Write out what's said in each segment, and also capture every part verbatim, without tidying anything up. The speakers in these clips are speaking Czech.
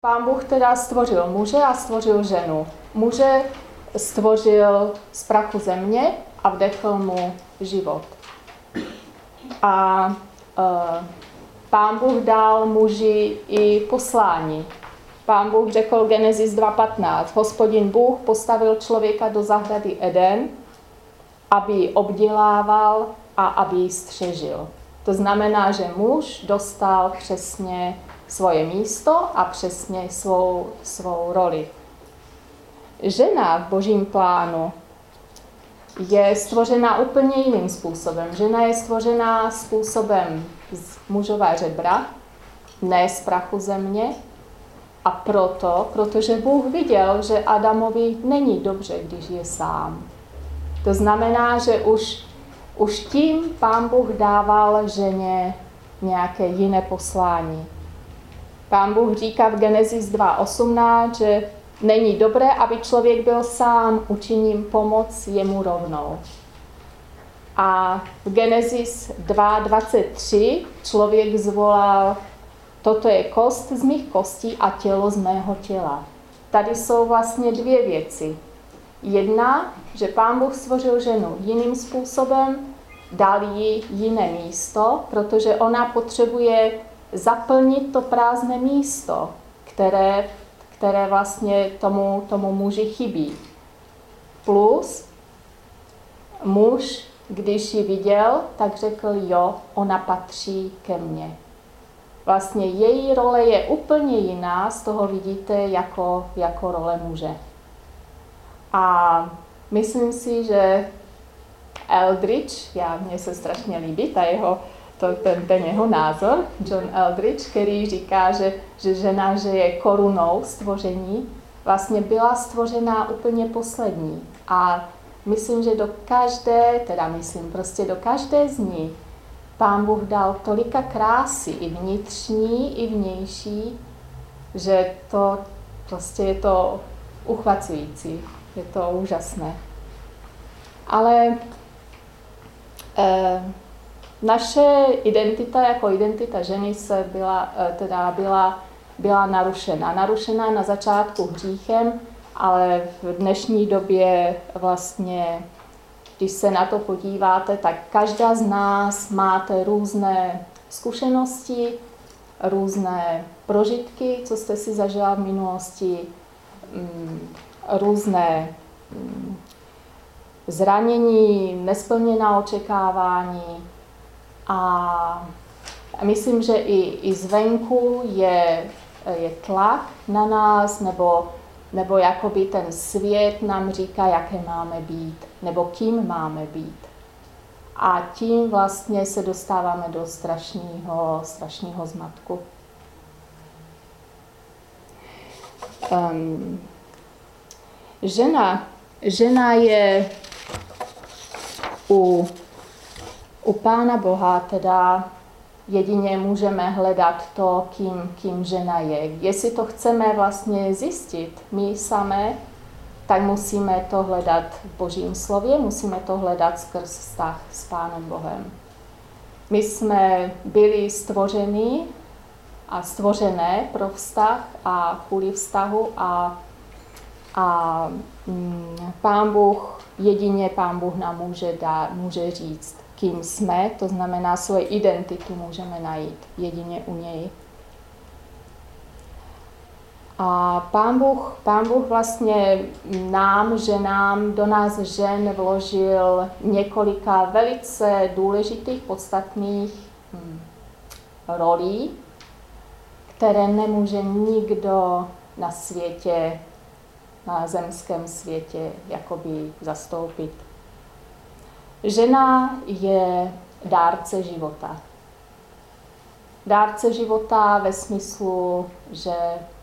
Pán Bůh teda stvořil muže a stvořil ženu. Muže stvořil z prachu země a vdechl mu život. A e, Pán Bůh dal muži i poslání. Pán Bůh řekl Genesis dva patnáct. Hospodin Bůh postavil člověka do zahrady Eden, aby ji obdělával a aby ji střežil. To znamená, že muž dostal přesně svoje místo a přesně svou, svou roli. Žena v Božím plánu je stvořená úplně jiným způsobem. Žena je stvořená způsobem z mužova řebra, ne z prachu země. A proto, protože Bůh viděl, že Adamovi není dobře, když je sám. To znamená, že už, už tím Pán Bůh dával ženě nějaké jiné poslání. Pán Bůh říká v Genesis dva osmnáct, že není dobré, aby člověk byl sám, učiním pomoc jemu rovnou. A v Genesis dva dvacet tři člověk zvolal, toto je kost z mých kostí a tělo z mého těla. Tady jsou vlastně dvě věci. Jedna, že Pán Bůh stvořil ženu jiným způsobem, dal jí jiné místo, protože ona potřebuje zaplnit to prázdné místo, které, které vlastně tomu, tomu muži chybí. Plus muž, když ji viděl, tak řekl, jo, ona patří ke mně. Vlastně její role je úplně jiná, z toho vidíte jako, jako role muže. A myslím si, že Eldridge, já, mně se strašně líbí ta jeho, to, ten, ten jeho názor, John Eldridge, který říká, že, že žena, že je korunou stvoření, vlastně byla stvořená úplně poslední. A myslím, že do každé, teda myslím, prostě do každé z ní Pán Bůh dal tolika krásy, i vnitřní, i vnější, že to prostě je to uchvacující, je to úžasné. Ale eh, naše identita jako identita ženy se byla, eh, teda byla, byla narušena. Narušena na začátku hříchem, ale v dnešní době vlastně, když se na to podíváte, tak každá z nás máte různé zkušenosti, různé prožitky, co jste si zažila v minulosti, různé zranění, nesplněná očekávání. A myslím, že i, i zvenku je, je tlak na nás, nebo nebo jakoby ten svět nám říká, jaké máme být, nebo kým máme být. A tím vlastně se dostáváme do strašného, strašného zmatku. Um, žena, žena je u, u Pána Boha, teda jedině můžeme hledat to, kým, kým žena je. Jestli to chceme vlastně zjistit my samé, tak musíme to hledat v Božím slově, musíme to hledat skrz vztah s Pánem Bohem. My jsme byli stvořeni a stvořené pro vztah a kvůli vztahu a, a mm, Pán Bůh, jedině Pán Bůh nám může, dát, může říct, kým jsme, to znamená, svoji identitu můžeme najít jedině u něj. A Pán Bůh, Pán Bůh vlastně nám, ženám, do nás žen vložil několika velice důležitých, podstatných hm, rolí, které nemůže nikdo na světě, na zemském světě, jakoby zastoupit. Žena je dárce života. Dárce života ve smyslu, že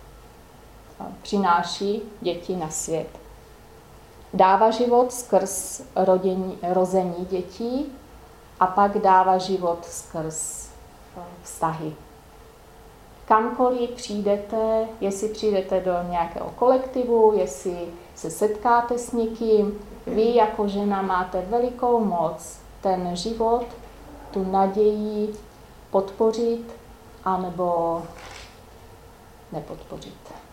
přináší děti na svět. Dává život skrz rodění, rození dětí a pak dává život skrz vztahy. Kamkoliv přijdete, jestli přijdete do nějakého kolektivu, jestli se setkáte s někým, vy jako žena máte velikou moc ten život, tu naději podpořit anebo nepodpořit.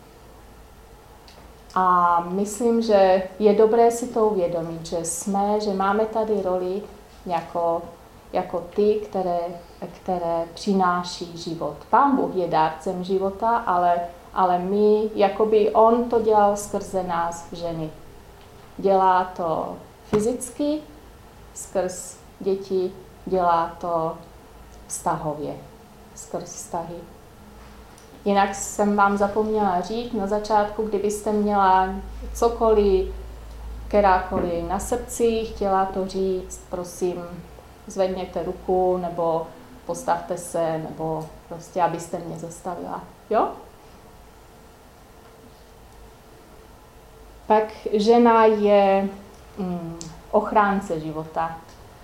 A myslím, že je dobré si to uvědomit, že jsme, že máme tady roli jako, jako ty, které, které přináší život. Pán Bůh je dárcem života, ale, ale my, jakoby on to dělal skrze nás, ženy. Dělá to fyzicky, skrz děti, dělá to vztahově, skrz vztahy. Jinak jsem vám zapomněla říct na začátku, kdybyste měla cokoliv, kterákoliv na srdci, chtěla to říct, prosím, zvedněte ruku, nebo postavte se, nebo prostě, abyste mě zastavila. Jo? Pak žena je mm, ochránce života.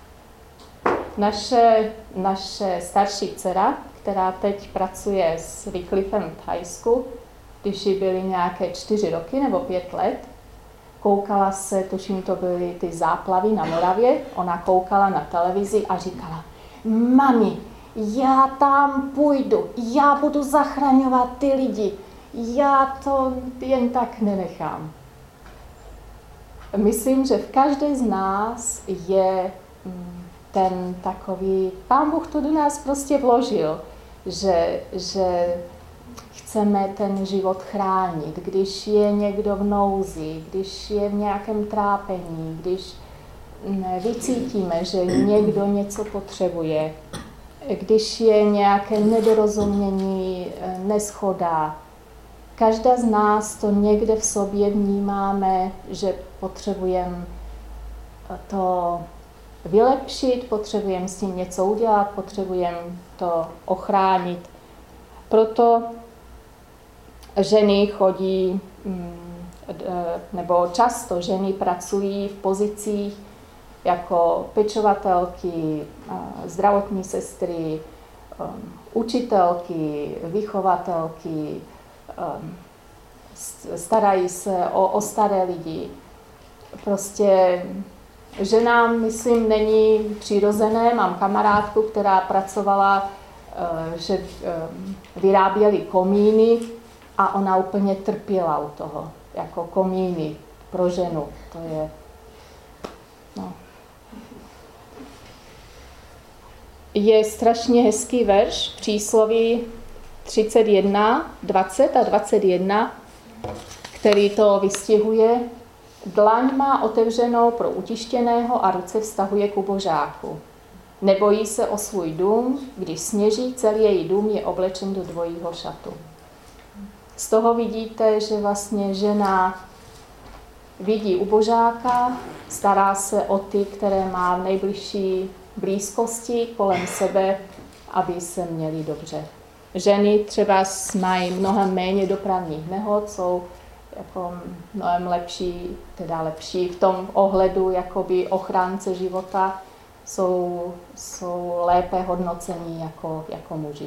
Naše, naše starší dcera, která teď pracuje s Wycliffem v Thajsku, když jí byly nějaké čtyři roky nebo pět let, koukala se, tuším, to byly ty záplavy na Moravě, ona koukala na televizi a říkala, mami, já tam půjdu, já budu zachraňovat ty lidi, já to jen tak nenechám. Myslím, že v každé z nás je ten takový, Pán Bůh to do nás prostě vložil, že, že chceme ten život chránit, když je někdo v nouzi, když je v nějakém trápení, když vycítíme, že někdo něco potřebuje, když je nějaké nedorozumění, neshoda. Každá z nás to někde v sobě vnímáme, že potřebujeme to vylepšit, potřebujeme s tím něco udělat, potřebujeme to ochránit. Proto ženy chodí, nebo často ženy pracují v pozicích jako pečovatelky, zdravotní sestry, učitelky, vychovatelky, starají se o, o staré lidi. Prostě ženám, myslím, není přirozené. Mám kamarádku, která pracovala, že vyráběli komíny a ona úplně trpěla u toho, jako komíny pro ženu. To je, no. Je strašně hezký verš, přísloví třicet jedna, dvacet a dvacet jedna, který to vystihuje. Dlaň má otevřenou pro utištěného a ruce vztahuje k ubožáku. Nebojí se o svůj dům, když sněží, celý její dům je oblečen do dvojího šatu. Z toho vidíte, že vlastně žena vidí ubožáka, stará se o ty, které má v nejbližší blízkosti kolem sebe, aby se měli dobře. Ženy třeba mají mnohem méně dopravních nehod, jsou jako mnohem lepší, teda lepší v tom ohledu jakoby ochránce života, jsou, jsou lépe hodnocení jako, jako muži.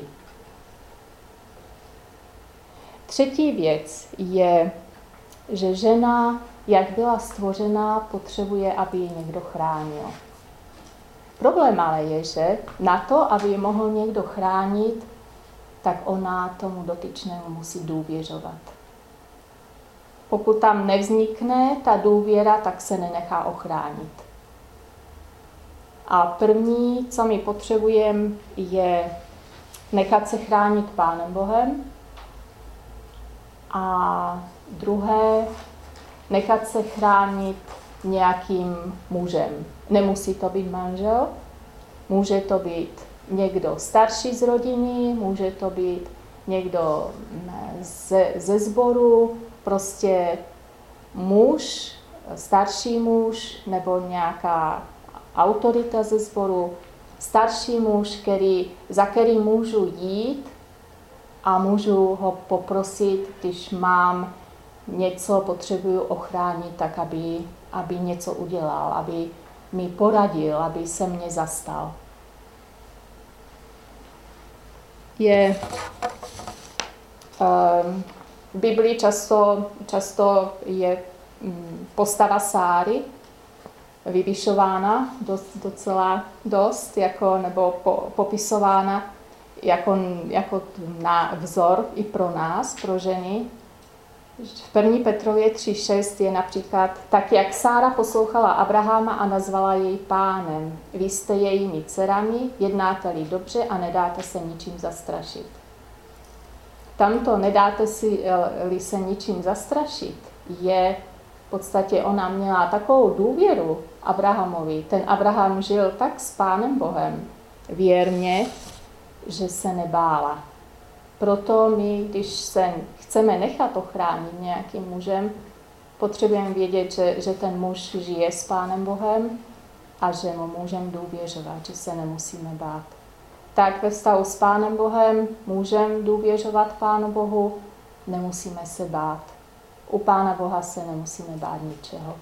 Třetí věc je, že žena, jak byla stvořena, potřebuje, aby ji někdo chránil. Problém ale je, že na to, aby ji mohl někdo chránit, tak ona tomu dotyčnému musí důvěřovat. Pokud tam nevznikne ta důvěra, tak se nenechá ochránit. A první, co my potřebujeme, je nechat se chránit Pánem Bohem. A druhé, nechat se chránit nějakým mužem. Nemusí to být manžel, může to být někdo starší z rodiny, může to být někdo ze, ze sboru, prostě muž, starší muž nebo nějaká autorita ze sboru, starší muž, který, za který můžu jít a můžu ho poprosit, když mám něco, potřebuju ochránit, tak aby, aby něco udělal, aby mi poradil, aby se mě zastal. Je um, v Biblii často, často je um, postava Sáry vyvyšována dost, docela dost, jako, nebo po, popisována. jako, jako na vzor i pro nás, pro ženy. V první Petrově tři šest je například, tak jak Sára poslouchala Abrahama a nazvala jej pánem. Vy jste jejími dcerami, jednáte-li dobře a nedáte se ničím zastrašit. Tamto nedáte si-li se ničím zastrašit, je v podstatě ona měla takovou důvěru Abrahamovi. Ten Abraham žil tak s Pánem Bohem věrně, že se nebála. Proto my, když se chceme nechat ochránit nějakým mužem, potřebujeme vědět, že, že ten muž žije s Pánem Bohem a že mu můžeme důvěřovat, že se nemusíme bát. Tak ve vztahu s Pánem Bohem můžeme důvěřovat Pánu Bohu, nemusíme se bát. U Pána Boha se nemusíme bát ničeho.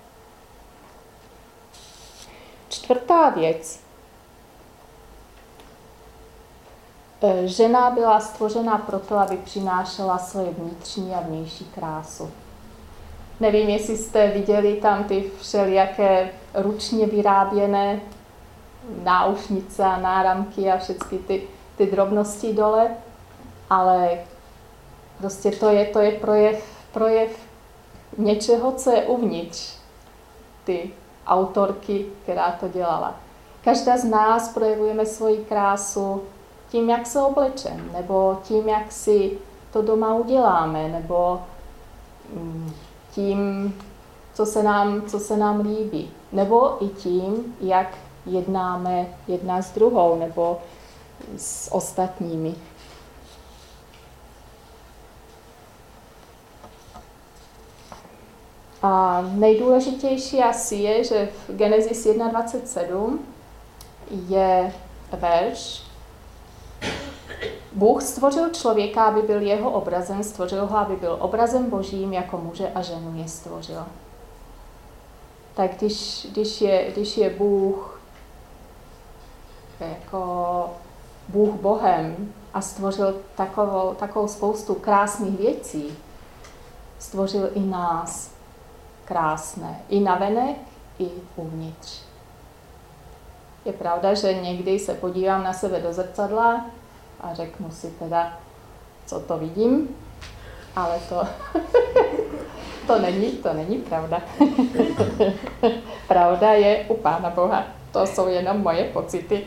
Čtvrtá věc. Žena byla stvořena proto, aby přinášela svoje vnitřní a vnější krásu. Nevím, jestli jste viděli tam ty všelijaké ručně vyráběné náušnice a náramky a všechny ty, ty drobnosti dole, ale prostě to je, to je projev, projev něčeho, co je uvnitř ty autorky, která to dělala. Každá z nás projevujeme svoji krásu tím, jak se oblečeme, nebo tím, jak si to doma uděláme, nebo tím, co se nám, co se nám líbí, nebo i tím, jak jednáme jedna s druhou, nebo s ostatními. A nejdůležitější asi je, že v Genesis jedna dvacet sedm je verš: Bůh stvořil člověka, aby byl jeho obrazem, stvořil ho, aby byl obrazem Božím, jako muže a ženu je stvořil. Tak když, když, je, když je Bůh jako Bůh Bohem a stvořil takovou, takovou spoustu krásných věcí, stvořil i nás krásné, i navenek, i uvnitř. Je pravda, že někdy se podívám na sebe do zrcadla a řeknu si teda, co to vidím, ale to, to, není, to není pravda. Pravda je u Pána Boha. To jsou jenom moje pocity.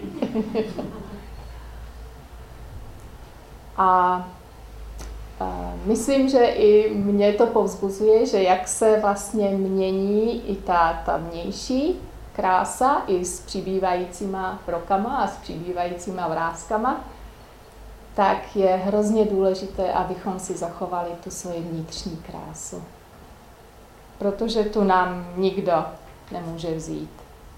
a, a myslím, že i mě to povzbuzuje, že jak se vlastně mění i ta, ta vnější krása i s přibývajícíma rokama a s přibývajícíma vráskama, tak je hrozně důležité, abychom si zachovali tu svoji vnitřní krásu. Protože tu nám nikdo nemůže vzít.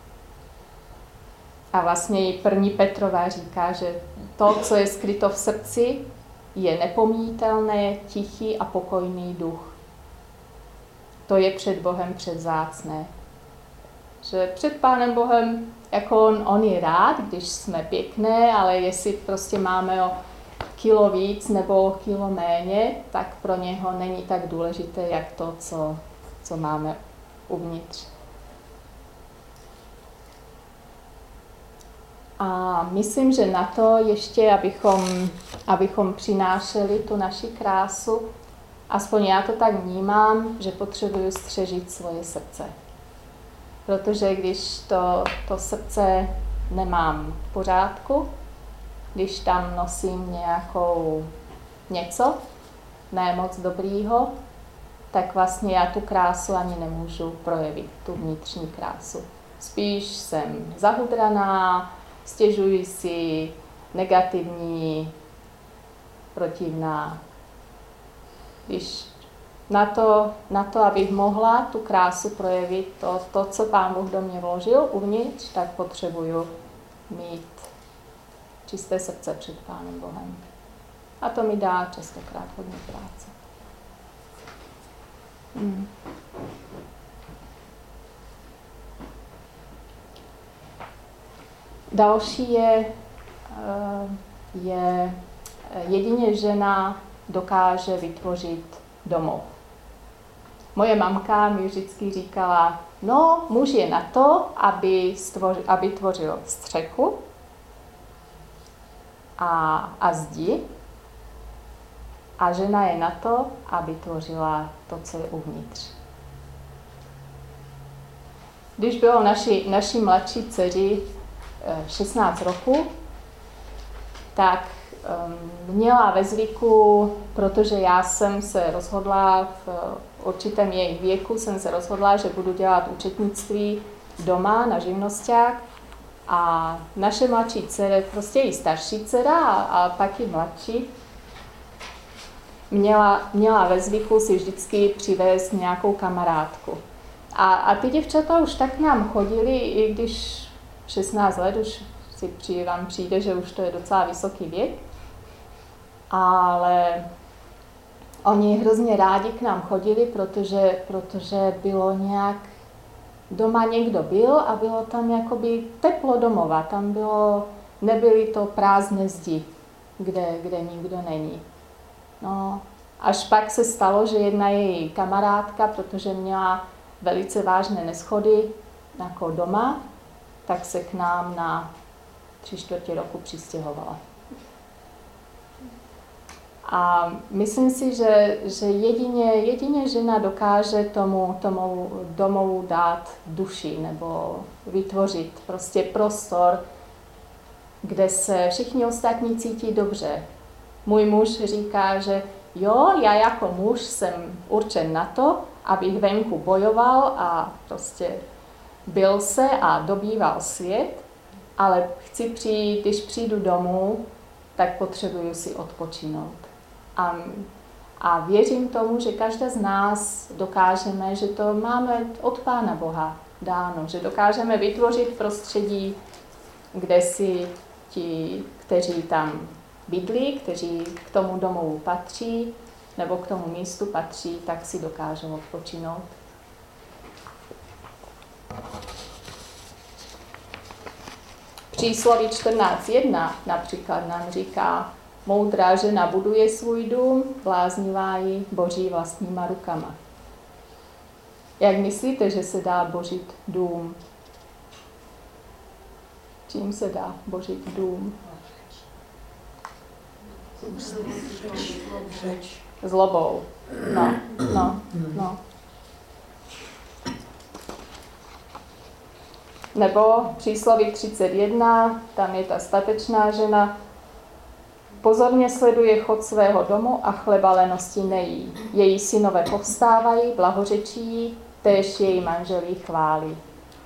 A vlastně i první Petrova říká, že to, co je skryto v srdci, je nepomítelné, tichý a pokojný duch. To je před Bohem předvzácné. Že před Pánem Bohem, jako on, on je rád, když jsme pěkné, ale jestli prostě máme o kilo víc nebo o kilo méně, tak pro něho není tak důležité, jak to, co, co máme uvnitř. A myslím, že na to ještě, abychom, abychom přinášeli tu naši krásu, aspoň já to tak vnímám, že potřebuju střežit svoje srdce. Protože když to, to srdce nemám v pořádku, když tam nosím nějakou něco, ne moc dobrýho, tak vlastně já tu krásu ani nemůžu projevit, tu vnitřní krásu. Spíš jsem zahudraná, stěžuji si, negativní, protivná. Když na to, na to, abych mohla tu krásu projevit, to, to, co Pán Bůh do mě vložil uvnitř, tak potřebuju mít čisté srdce před Pánem Bohem. A to mi dá častokrát hodně práce. Hmm. Další je, je jedině žena dokáže vytvořit domov. Moje mamka mi vždycky říkala, no, muž je na to, aby, stvořil, aby tvořil střechu, a, a zdi. A žena je na to, aby tvořila to, co je uvnitř. Když bylo naši, naší mladší dceři šestnáct roků, tak um, měla ve zvyku, protože já jsem se rozhodla v určitém jejich věku, jsem se rozhodla, že budu dělat účetnictví doma na živnosťák. A naše mladší dcera, prostě i starší dcera a, a pak i mladší, měla, měla ve zvyku si vždycky přivést nějakou kamarádku. A, a ty děvčata už tak nám chodili, i když šestnáct let už si při, vám přijde, že už to je docela vysoký věk. Ale oni hrozně rádi k nám chodili, protože, protože bylo nějak, doma někdo byl a bylo tam jakoby teplo domova, tam bylo, nebyly to prázdné zdi, kde, kde nikdo není. No, až pak se stalo, že jedna její kamarádka, protože měla velice vážné neschody jako doma, tak se k nám na tři čtvrtě roku přistěhovala. A myslím si, že, že jedině, jedině žena dokáže tomu, tomu domovu dát duši nebo vytvořit prostě prostor, kde se všichni ostatní cítí dobře. Můj muž říká, že jo, já jako muž jsem určen na to, abych venku bojoval a prostě bil se a dobýval svět, ale chci přijít, když přijdu domů, tak potřebuju si odpočinout. A, a věřím tomu, že každá z nás dokážeme, že to máme od Pána Boha dáno, že dokážeme vytvořit prostředí, kde si ti, kteří tam bydlí, kteří k tomu domovu patří, nebo k tomu místu patří, tak si dokážou odpočinout. Přísloví čtrnáct jedna například nám říká, moudrá žena buduje svůj dům, bláznivá ji boří vlastníma rukama. Jak myslíte, že se dá bořit dům? Čím se dá bořit dům? Zlobou. No, no, no. Nebo přísloví třicet jedna, tam je ta statečná žena, pozorně sleduje chod svého domu a chleba lenosti nejí. Její synové povstávají, blahořečí, též její manželí chválí.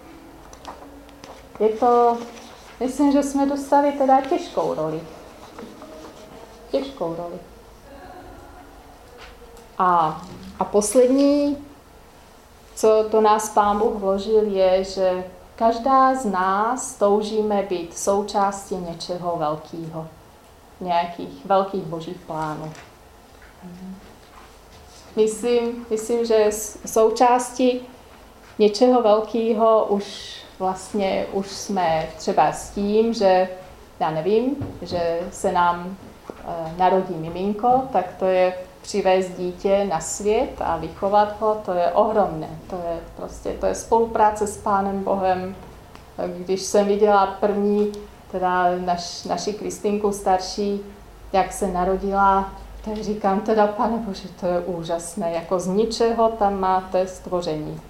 Je to, myslím, že jsme dostali teda těžkou roli. Těžkou roli. A, a poslední, co do nás Pán Bůh vložil, je, že každá z nás toužíme být součástí něčeho velkého. Nějakých velkých božích plánů. Myslím, myslím, že součástí něčeho velkého už vlastně už jsme třeba s tím, že já nevím, že se nám e, narodí miminko, tak to je přivést dítě na svět a vychovat ho, to je ohromné. To je prostě, to je spolupráce s Pánem Bohem. Když jsem viděla první, teda naš, naši Kristinku starší, jak se narodila, tak říkám teda, Pane Bože, to je úžasné, jako z ničeho tam máte stvoření.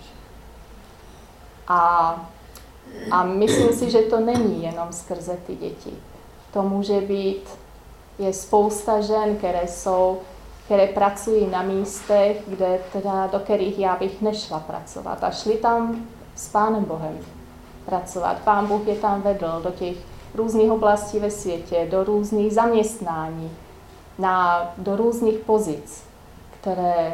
A, a myslím si, že to není jenom skrze ty děti. To může být, je spousta žen, které jsou, které pracují na místech, kde teda, do kterých já bych nešla pracovat. A šli tam s Pánem Bohem pracovat. Pán Bůh je tam vedl do těch různých oblastí ve světě, do různých zaměstnání, na, do různých pozic, které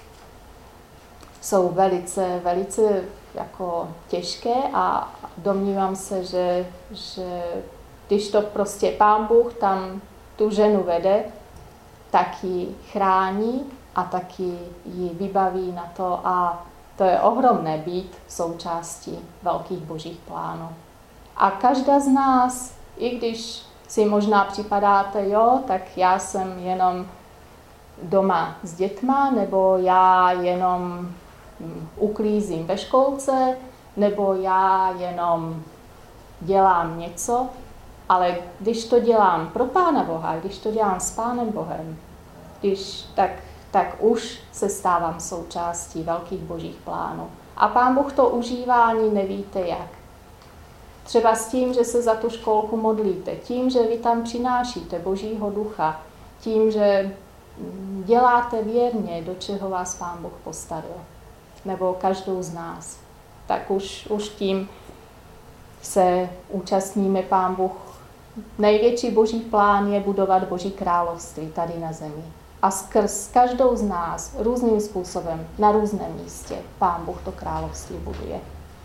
jsou velice, velice jako těžké a domnívám se, že, že když to prostě Pán Bůh tam tu ženu vede, tak ji chrání a taky ji vybaví na to a to je ohromné být součástí velkých božích plánů. A každá z nás, i když si možná připadáte, jo, tak já jsem jenom doma s dětma, nebo já jenom uklízím ve školce, nebo já jenom dělám něco, Ale když to dělám pro Pána Boha, když to dělám s Pánem Bohem, když, tak, tak už se stávám součástí velkých božích plánů. A Pán Bůh to užívá, ani nevíte jak. Třeba s tím, že se za tu školku modlíte, tím, že vy tam přinášíte Božího ducha, tím, že děláte věrně, do čeho vás Pán Bůh postavil, nebo každou z nás, tak už, už tím se účastníme. Pán Bůh. Největší Boží plán je budovat Boží království tady na zemi. A skrz každou z nás různým způsobem, na různém místě, Pán Bůh to království buduje.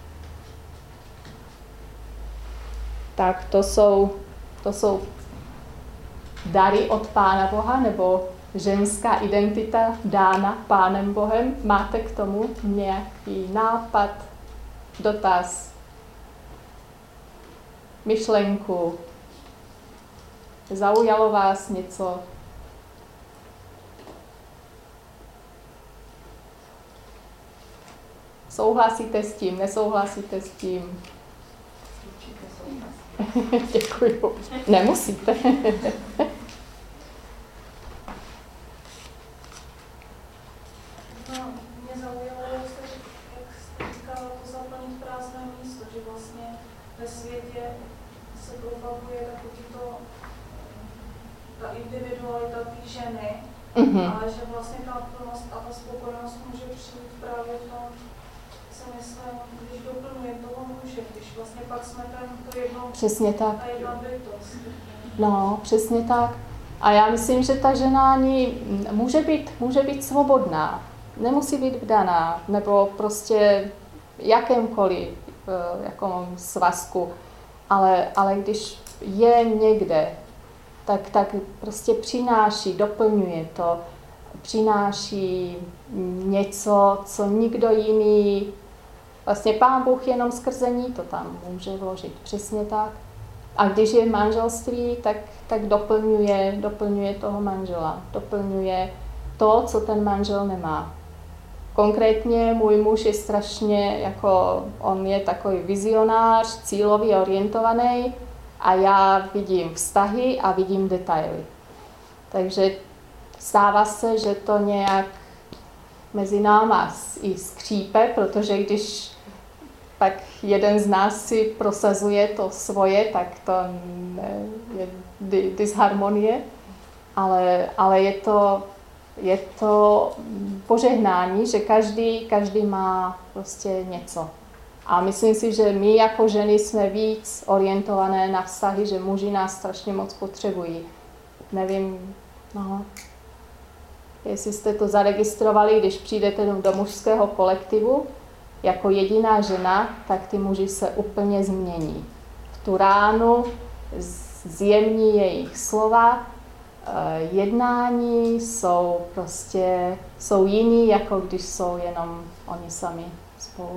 Tak to jsou, to jsou dary od Pána Boha, nebo ženská identita dána Pánem Bohem. Máte k tomu nějaký nápad, dotaz, myšlenku? Zaujalo vás něco? Souhlasíte s tím, nesouhlasíte s tím? Určitě souhlasím. Děkuju. Nemusíte. No, mě zaujalo, jak jste říkala, to zaplnit prázdné místo, že vlastně ve světě se propaguje takový to, ta individualita té ženy, mm-hmm. ale že vlastně ta plnost a ta spokojenost může přijít právě v tom, si myslím, když doplňuje toho muže, když vlastně pak jsme ten, to jedno, přesně tak. ta jedna bytost. No, přesně tak. A já myslím, že ta žena ani může být, může být svobodná, nemusí být vdaná, nebo prostě jakémkoliv jako svazku, ale, ale když je někde, tak, tak prostě přináší, doplňuje to, přináší něco, co nikdo jiný, vlastně Pán Bůh jenom skrze ní to tam může vložit, přesně tak. A když je manželství, tak, tak doplňuje, doplňuje toho manžela, doplňuje to, co ten manžel nemá. Konkrétně můj muž je strašně, jako on je takový vizionář, cílově orientovaný a já vidím vztahy a vidím detaily. Takže stává se, že to nějak mezi náma i skřípe, protože když pak jeden z nás si prosazuje to svoje, tak to je disharmonie, ale, ale je to, je to požehnání, že každý, každý má prostě něco. A myslím si, že my jako ženy jsme víc orientované na vztahy, že muži nás strašně moc potřebují. Nevím, no, jestli jste to zaregistrovali, když přijdete do mužského kolektivu, jako jediná žena, tak ty muži se úplně změní. V tu ránu zjemní jejich slova, jednání jsou prostě, jsou jiný, jako když jsou jenom oni sami spolu.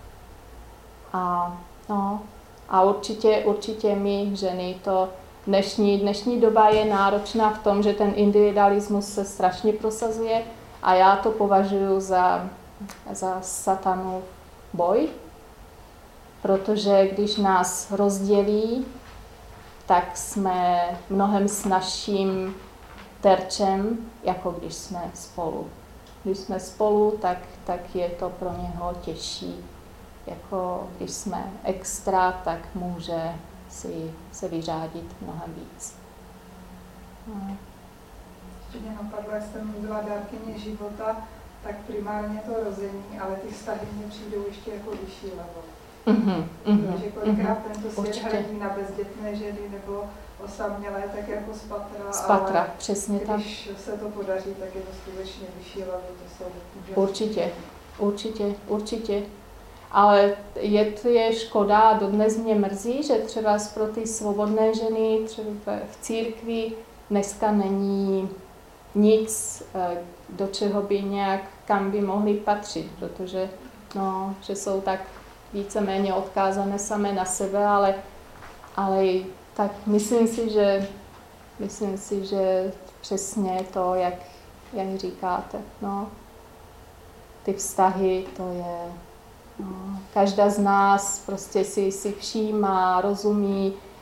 A, no, a určitě, určitě my, ženy, to dnešní, dnešní doba je náročná v tom, že ten individualismus se strašně prosazuje a já to považuji za za satanův boj, protože když nás rozdělí, tak jsme mnohem snazším terčem, jako když jsme spolu. Když jsme spolu, tak, tak je to pro něho těžší. Jako když jsme extra, tak může si se vyřádit mnohem víc. No. Ještě mě napadlo, jak jste mluvila dárkyně života, tak primárně to rození, ale ty vztahy mě přijdou ještě jako vyšší level. Mm-hmm, mm-hmm, protože kolikrát mm-hmm, tento svět hledí na bezdětné ženy nebo osamělé, tak jako z patra, z patra, ale přesně když tak. se to podaří, tak je to skutečně vyšší level, to jsou úžasné. Určitě, určitě, určitě. Ale je, to je škoda a dodnes mě mrzí, že třeba pro ty svobodné ženy třeba v církvi dneska není nic, do čeho by nějak, kam by mohli patřit, protože no, že jsou tak víceméně odkázané samé na sebe, ale, ale tak myslím si, že myslím si, že přesně to, jak, jak říkáte, no, ty vztahy, to je, no, každá z nás prostě si, si všímá, rozumí,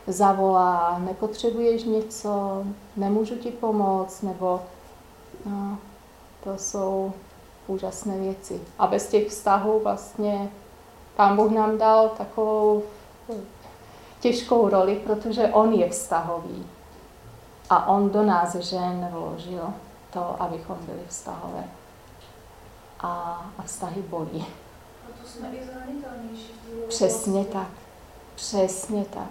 zavolá, nepotřebuješ něco, nemůžu ti pomoct, nebo no, to jsou úžasné věci. A bez těch vztahů vlastně Pán Bůh nám dal takovou těžkou roli, protože on je vztahový. A on do nás žen vložil to, abychom byli vztahové. A, a vztahy bolí. Proto jsme i zranitelnější. Přesně tak. Přesně tak.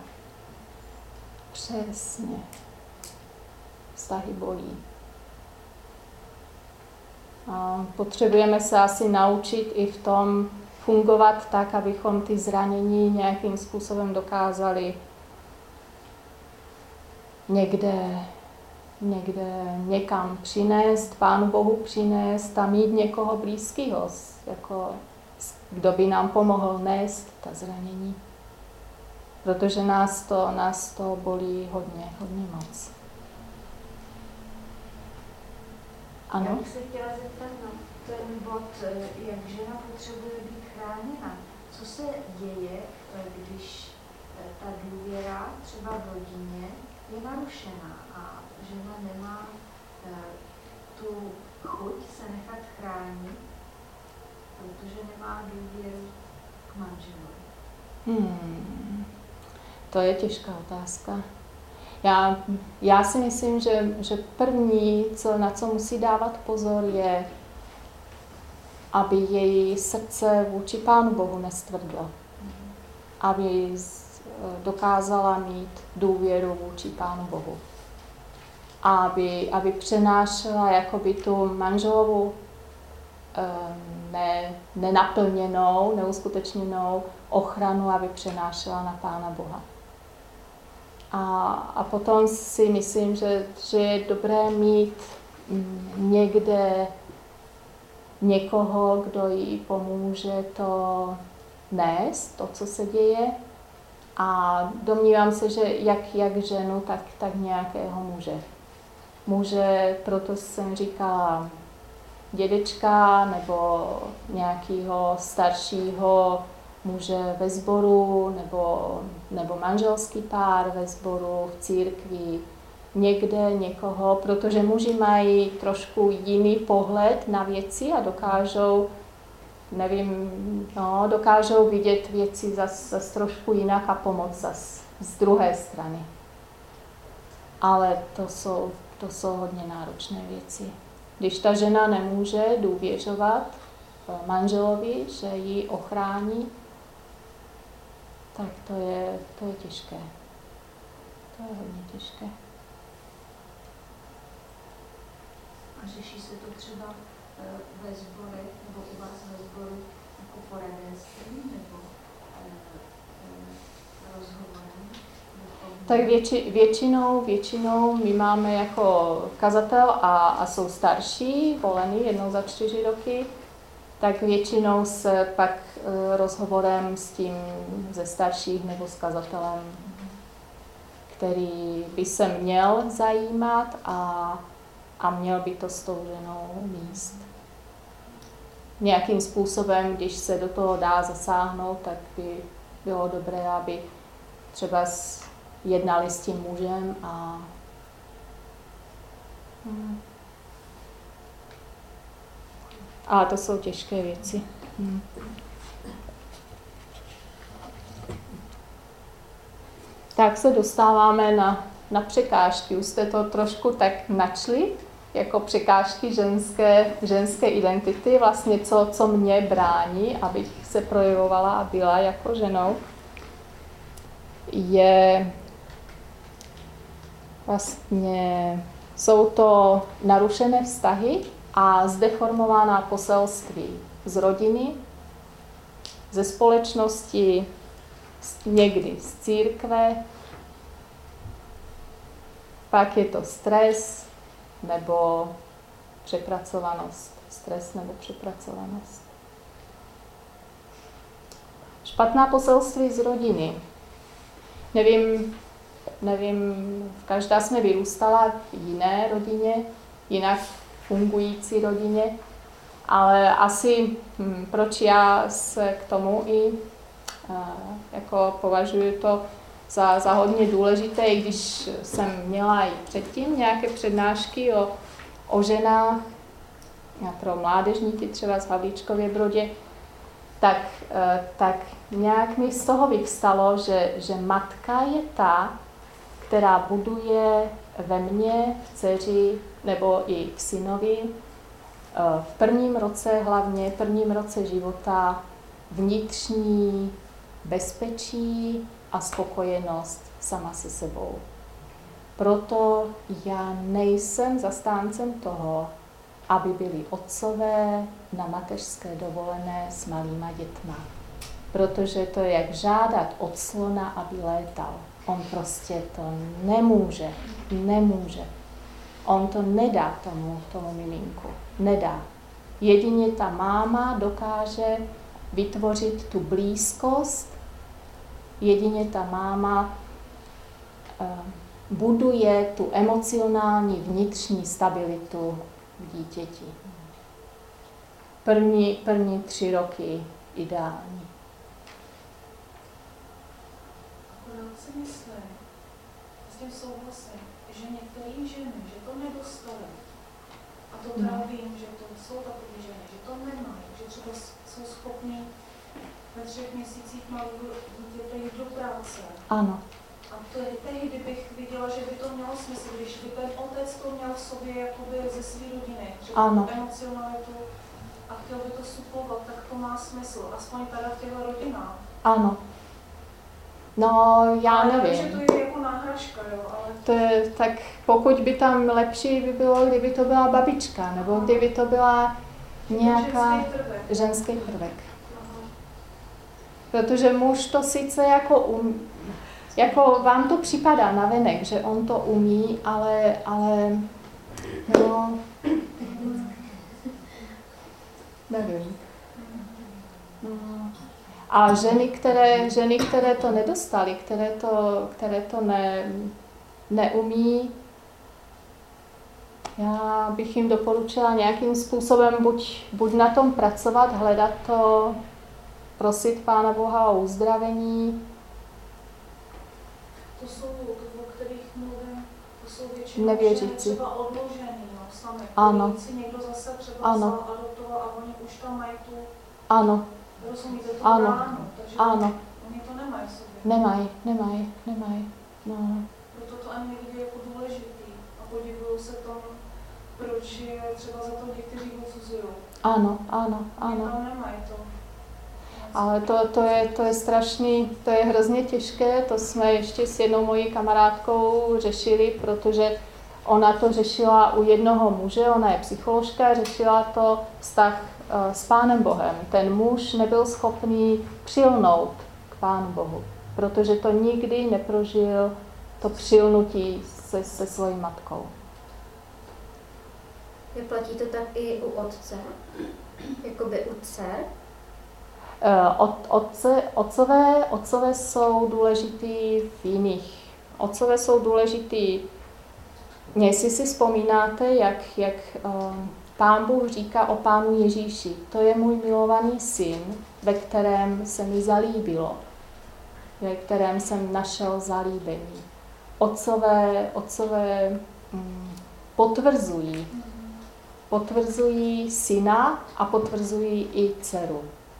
Přesně. Vztahy bolí. A potřebujeme se asi naučit i v tom fungovat tak, abychom ty zranění nějakým způsobem dokázali někde, někde někam přinést, Pánu Bohu přinést a mít někoho blízkého, jako, kdo by nám pomohl nést ta zranění. Protože nás to, nás to bolí hodně, hodně moc. Ano? Já bych se chtěla zeptat na ten bod, jak žena potřebuje být chráněna. Co se děje, když ta důvěra třeba v rodině je narušená a žena nemá tu chuť se nechat chránit, protože nemá důvěru k manželovi? Hmm. To je těžká otázka. Já, já si myslím, že, že první, co, na co musí dávat pozor, je, aby její srdce vůči Pánu Bohu nestvrdlo. Aby dokázala mít důvěru vůči Pánu Bohu. Aby, aby přenášela jakoby tu manželovu ne, nenaplněnou, neuskutečněnou ochranu, aby přenášela na Pána Boha. A, a potom si myslím, že, že je dobré mít někde někoho, kdo jí pomůže to nést, to, co se děje. A domnívám se, že jak, jak ženu, tak, tak nějakého muže. Muže, proto jsem říkala dědečka nebo nějakého staršího muže ve sboru nebo, nebo manželský pár ve sboru, v církvi, někde někoho, protože muži mají trošku jiný pohled na věci a dokážou, nevím, no, dokážou vidět věci zas, zas trošku jinak a pomoct zas z druhé strany. Ale to jsou, to jsou hodně náročné věci. Když ta žena nemůže důvěřovat manželovi, že ji ochrání, tak to je, to je těžké. To je hodně těžké. A řeší se to třeba ve sborech, nebo u vás ve sboru jako poradenství, nebo rozhovorem? Tak větši, většinou, většinou my máme jako kazatel a, a jsou starší, volený jednou za čtyři roky, tak většinou se pak uh, rozhovorem s tím ze starších nebo s kazatelem, který by se měl zajímat a, a měl by to s tou ženou míst. Nějakým způsobem, když se do toho dá zasáhnout, tak by bylo dobré, aby třeba jednali s tím mužem a hmm. Ale to jsou těžké věci. Hmm. Tak se dostáváme na, na překážky. Už jste to trošku tak načli, jako překážky ženské, ženské identity, vlastně co, co mě brání, abych se projevovala a byla jako ženou, je vlastně, jsou to narušené vztahy a zdeformovaná poselství z rodiny, ze společnosti, někdy z církve, pak je to stres nebo přepracovanost. Stres nebo přepracovanost. Špatná poselství z rodiny. Nevím, nevím, každá jsme vyrůstala v jiné rodině, jinak fungující rodině, ale asi hm, proč já se k tomu i uh, jako považuji to za, za hodně důležité, i když jsem měla i předtím nějaké přednášky o, o ženách, pro mládežníky třeba z Havlíčkově Brodě, tak, tak nějak mi z toho vyvstalo, že, že matka je ta, která buduje ve mně, v dceři nebo i v synovi v prvním roce, hlavně v prvním roce života, vnitřní bezpečí a spokojenost sama se sebou. Proto já nejsem zastáncem toho, aby byli otcové na mateřské dovolené s malýma dětma. Protože to je jak žádat od slona, aby létal. On prostě to nemůže, nemůže. On to nedá tomu, tomu miminku. Nedá. Jedině ta máma dokáže vytvořit tu blízkost, jedině ta máma uh, buduje tu emocionální vnitřní stabilitu v dítěti. První, první tři roky ideální. Akorát si myslím, s tím souhlasím, že některé ženy, že to nedostali. A to teda vím, že to jsou takové ženy, že to nemají, že třeba jsou schopni ve třech měsících malého dítěte jít do práce. Ano. A to je tehdy bych viděla, že by to mělo smysl, když by ten otec to měl v sobě jakoby ze své rodiny, že tu emocionalitu a chtěl by to suplovat, tak to má smysl, aspoň teda v těchto rodinách. Ano. No, já ale nevím. Já že to je jako náhražka, jo, ale... To je, tak pokud by tam lepší by bylo, kdyby to byla babička, nebo kdyby to byla nějaká... Ženský prvek. Ženský prvek. Protože muž to sice jako um, jako vám to připadá navenek, že on to umí, ale, ale no, nevím. No. A ženy, které, ženy, které to nedostaly, které to, které to ne, neumí, já bych jim doporučila nějakým způsobem buď, buď na tom pracovat, hledat to, prosit Pána Boha o uzdravení. To jsou, to, o kterých mluvím, to jsou většinou nevěřící. Třeba odložený, no, sami. Ano. Si někdo zase třeba ano. vzal, adoptoval a oni už tam mají tu... Ano. Rozumíte, tu ano. ránu, takže ano. Oni to nemají v sobě. Nemají, nemají, nemají. No. Proto to ani nevidí jako důležitý a podivují se tomu, proč je třeba za to děti, kteří odsuzují. Ano, ano, Oni ano. tam nemají to. Ale to, to, je, to je strašný, to je hrozně těžké, to jsme ještě s jednou mojí kamarádkou řešili, protože ona to řešila u jednoho muže, ona je psycholožka, řešila to vztah uh, s Pánem Bohem. Ten muž nebyl schopný přilnout k Pánu Bohu, protože to nikdy neprožil to přilnutí se, se svojí matkou. Platí to tak i u otce? Jakoby u dcer? Od, otce, otcové, otcové jsou důležitý v jiných. Otcové jsou důležitý, jestli si vzpomínáte, jak, jak um, Pán Bůh říká o Pánu Ježíši. To je můj milovaný syn, ve kterém se mi zalíbilo, ve kterém jsem našel zalíbení. Otcové, otcové um, potvrzují, potvrzují syna a potvrzují i dceru.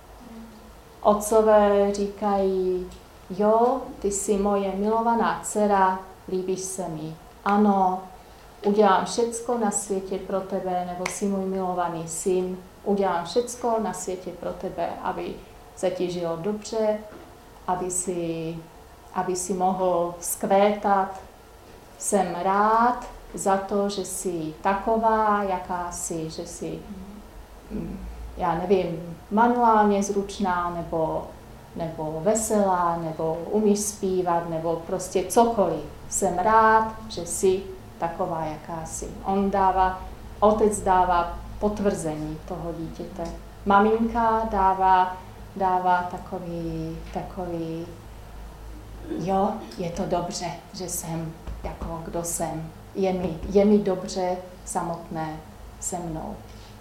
Otcové říkají, jo, ty jsi moje milovaná dcera, líbíš se mi. Ano, udělám všecko na světě pro tebe, nebo jsi můj milovaný syn, udělám všecko na světě pro tebe, aby se ti žilo dobře, aby si, aby si mohl vzkvétat. Jsem rád za to, že jsi taková, jaká jsi, že jsi... já nevím, manuálně zručná, nebo, nebo veselá, nebo umíš zpívat, nebo prostě cokoliv. Jsem rád, že jsi taková, jaká jsi. On dává, otec dává potvrzení toho dítěte. Maminka dává, dává takový, takový, jo, je to dobře, že jsem, jako kdo jsem. Je mi, je mi dobře samotné se mnou.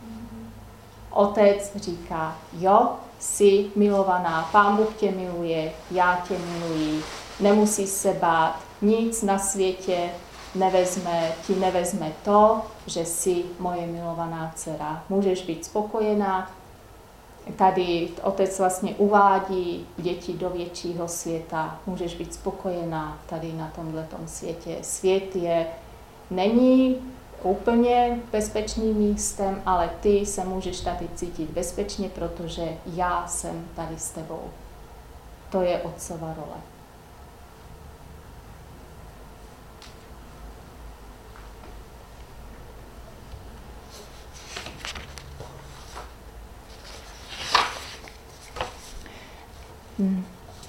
Otec říká, jo, jsi milovaná, Pán Bůh tě miluje, já tě miluji, nemusí se bát, nic na světě nevezme, ti nevezme to, že jsi moje milovaná dcera. Můžeš být spokojená. Tady otec vlastně uvádí děti do většího světa. Můžeš být spokojená tady na tomhletom světě. Svět je, není úplně bezpečným místem, ale ty se můžeš tady cítit bezpečně, protože já jsem tady s tebou. To je otcova role. Hmm.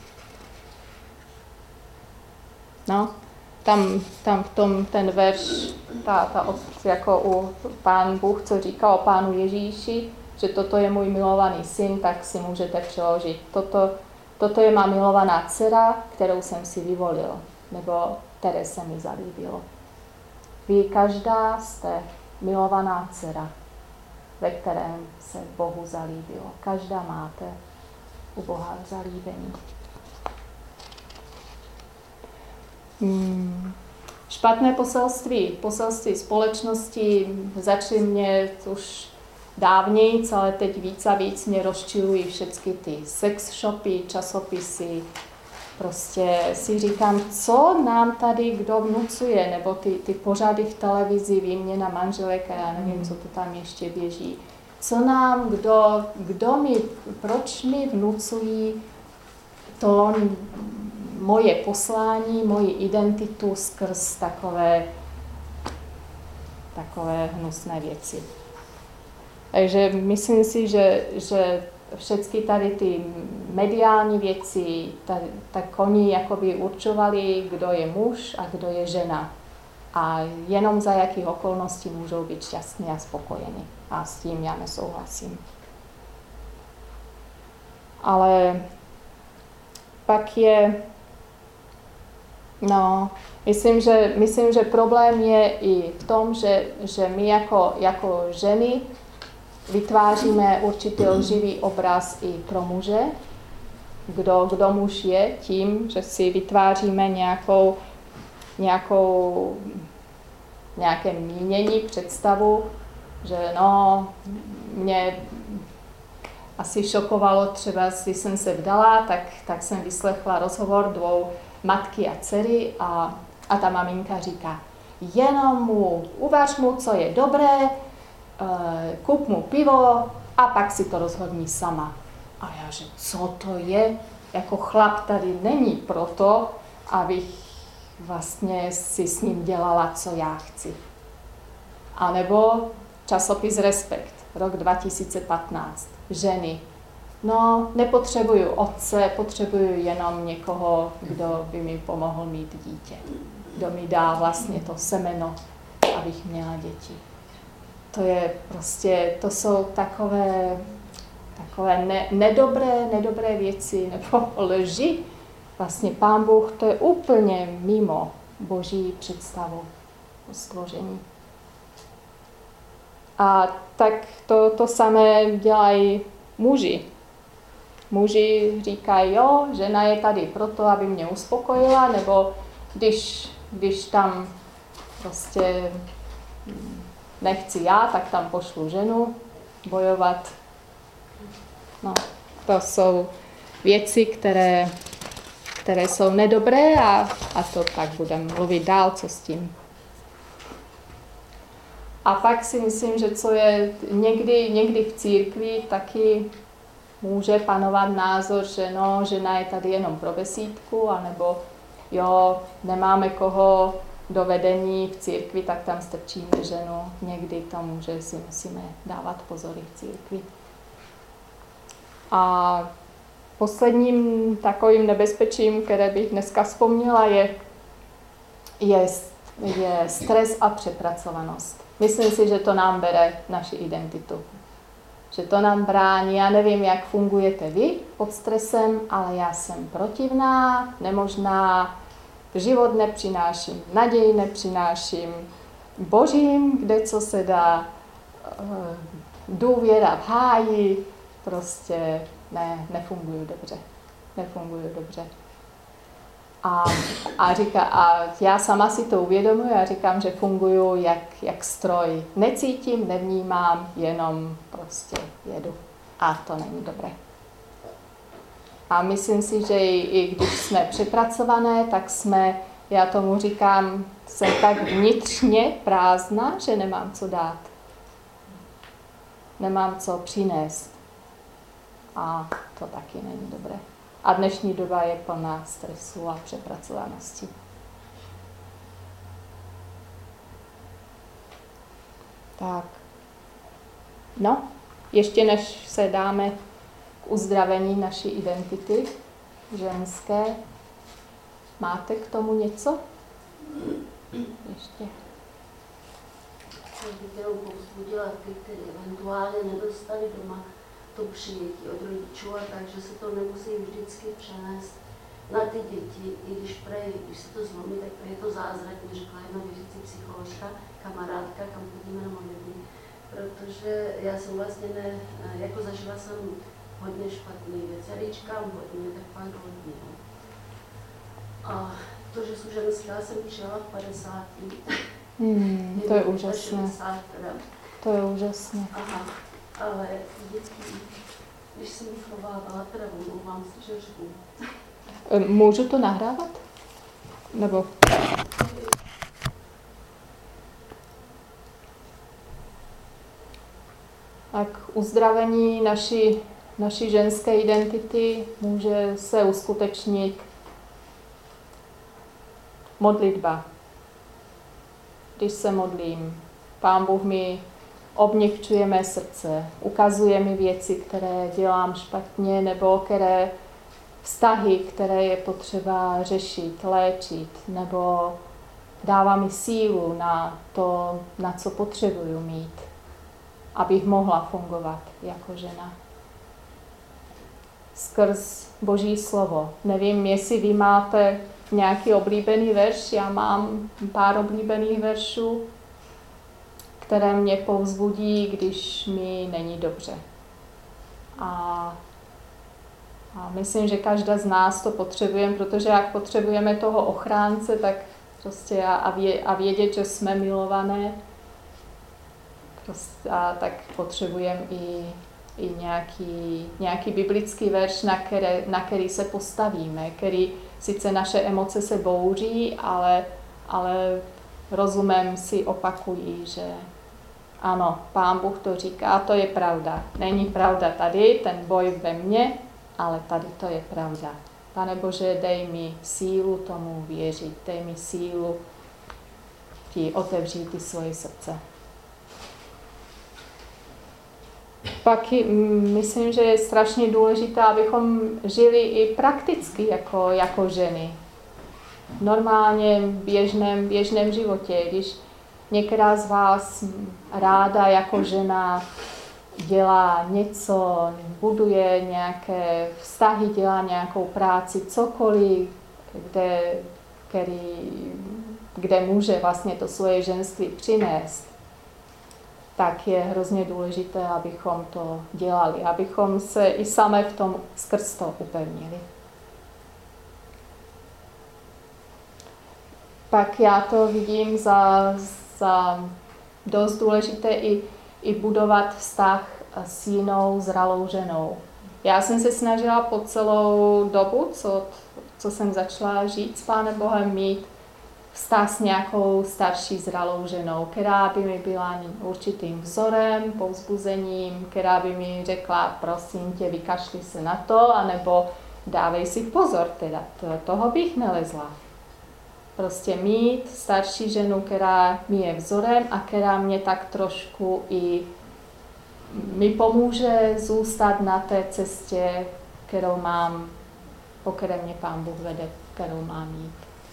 No, tam, tam v tom ten verš, ta, ta, jako u Pán Bůh, co říká o Pánu Ježíši, že toto je můj milovaný syn, tak si můžete přeložit. Toto, toto je má milovaná dcera, kterou jsem si vyvolil, nebo které se mi zalíbilo. Vy každá jste milovaná dcera, ve kterém se Bohu zalíbilo. Každá máte u Boha zalíbení. Hmm. Špatné poselství, poselství společnosti začaly mě už dávněji, ale teď víc a víc mě rozčilují všechny ty sex shopy, časopisy. Prostě si říkám, co nám tady kdo vnucuje, nebo ty, ty pořady v televizi, výměna manželek, a já nevím, co to tam ještě běží. Co nám, kdo, kdo mi, proč mi vnucují to moje poslání, moji identitu skrz takové, takové hnusné věci. Takže myslím si, že, že všechny tady ty mediální věci, tak oni jakoby určovali, kdo je muž a kdo je žena. A jenom za jakých okolností můžou být šťastní a spokojení. A s tím já nesouhlasím. Ale pak je, no, myslím, že, myslím, že problém je i v tom, že, že my jako, jako ženy vytváříme určitý lživý obraz i pro muže. Kdo, kdo muž je tím, že si vytváříme nějakou, nějakou, nějaké mínění, představu, že no, mě asi šokovalo třeba, když jsem se vdala, tak, tak jsem vyslechla rozhovor dvou matky a dcery a, a ta maminka říká, jenom mu, uvař mu, co je dobré, kup mu pivo a pak si to rozhodni sama. A já, že co to je? Jako chlap tady není proto, abych vlastně si s ním dělala, co já chci. A nebo časopis Respekt, rok dva tisíce patnáct. Ženy. No, nepotřebuju otce, potřebuju jenom někoho, kdo by mi pomohl mít dítě. Kdo mi dá vlastně to semeno, abych měla děti. To je prostě, to jsou takové, takové ne, nedobré, nedobré věci, nebo lži. Vlastně Pán Bůh, to je úplně mimo Boží představu o stvoření. A tak to, to samé dělají muži. Muži říkají, jo, žena je tady proto, aby mě uspokojila, nebo když, když tam prostě nechci já, tak tam pošlu ženu bojovat. No, to jsou věci, které, které jsou nedobré a, a to tak budeme mluvit dál, co s tím. A pak si myslím, že co je někdy, někdy v církvi, taky může panovat názor, že no, žena je tady jenom pro besídku, anebo jo, nemáme koho do vedení v církvi, tak tam strčíme ženu. Někdy to může, si musíme dávat pozory v církvi. A posledním takovým nebezpečím, které bych dneska vzpomněla, je, je, je stres a přepracovanost. Myslím si, že to nám bere naši identitu. Že to nám brání. Já nevím, jak fungujete vy pod stresem, ale já jsem protivná, nemožná, život nepřináším, naději nepřináším, božím, kde co se dá, důvěra v háji, prostě ne, nefunguju dobře. Nefunguju dobře. A, a, říká, a já sama si to uvědomuji a říkám, že funguju jak, jak stroj. Necítím, nevnímám, jenom prostě jedu. A to není dobré. A myslím si, že i, i když jsme přepracované, tak jsme, já tomu říkám, jsem tak vnitřně prázdná, že nemám co dát. Nemám co přinést. A to taky není dobré. A dnešní doba je plná stresu a přepracovanosti. Tak. No, ještě než se dáme k uzdravení naší identity ženské, máte k tomu něco? Ještě. Já bych jenom povzbudila ty, kteří eventuálně nedostali doma to přijetí od rodičů, a takže se to nemusí vždycky přenést na ty děti, i když prej, když se to zlomí, tak je to zázrak, mi řekla jedna věřící psycholožka, kamarádka, kam chodíme na modlitby, protože já jsem vlastně ne, jako zažila jsem hodně špatný věc, já říkám hodně, tak pak hodně. A to, že jsem ženská, jsem přijala v padesáti. Hmm, to je úžasné. To je úžasné. Aha, ale děti, když jsem vychovávala, teda omlouvám se, že řvu. Můžu to nahrávat? Nebo? Tak uzdravení naší, naší ženské identity může se uskutečnit modlitba. Když se modlím, Pán Bůh mi obměkčuje mé srdce, ukazuje mi věci, které dělám špatně, nebo které vztahy, které je potřeba řešit, léčit, nebo dává mi sílu na to, na co potřebuju mít, abych mohla fungovat jako žena. Skrz Boží slovo. Nevím, jestli vy máte nějaký oblíbený verš, já mám pár oblíbených veršů, které mě povzbudí, když mi není dobře. A, a myslím, že každá z nás to potřebujeme, protože jak potřebujeme toho ochránce, tak prostě a, a, vě, a vědět, že jsme milované, prostě, a tak potřebujeme i, i nějaký, nějaký biblický verš, na, které, na který se postavíme, který sice naše emoce se bouří, ale, ale rozumem si opakují, že ano, Pán Bůh to říká, to je pravda. Není pravda tady, ten boj ve mně, ale tady to je pravda. Pane Bože, dej mi sílu tomu věřit, dej mi sílu ti otevřít ty svoje srdce. Pak myslím, že je strašně důležité, abychom žili i prakticky jako, jako ženy. Normálně v běžném, běžném životě. Když některá z vás ráda jako žena dělá něco, buduje nějaké vztahy, dělá nějakou práci, cokoliv, kde, který, kde může vlastně to svoje ženství přinést, tak je hrozně důležité, abychom to dělali, abychom se i sami v tom skrz to upevnili. Pak já to vidím za, za dost důležité i, i budovat vztah s jinou zralou ženou. Já jsem se snažila po celou dobu, co, co jsem začala žít s Pánem Bohem, mít vztah s nějakou starší zralou ženou, která by mi byla určitým vzorem, povzbuzením, která by mi řekla, prosím tě, vykašli se na to, anebo dávej si pozor, teda to, toho bych nelezla. Prostě mít starší ženu, která mi je vzorem a která mě tak trošku i mi pomůže zůstat na té cestě, kterou mám, po které mě Pán Bůh vede, kterou mám jít.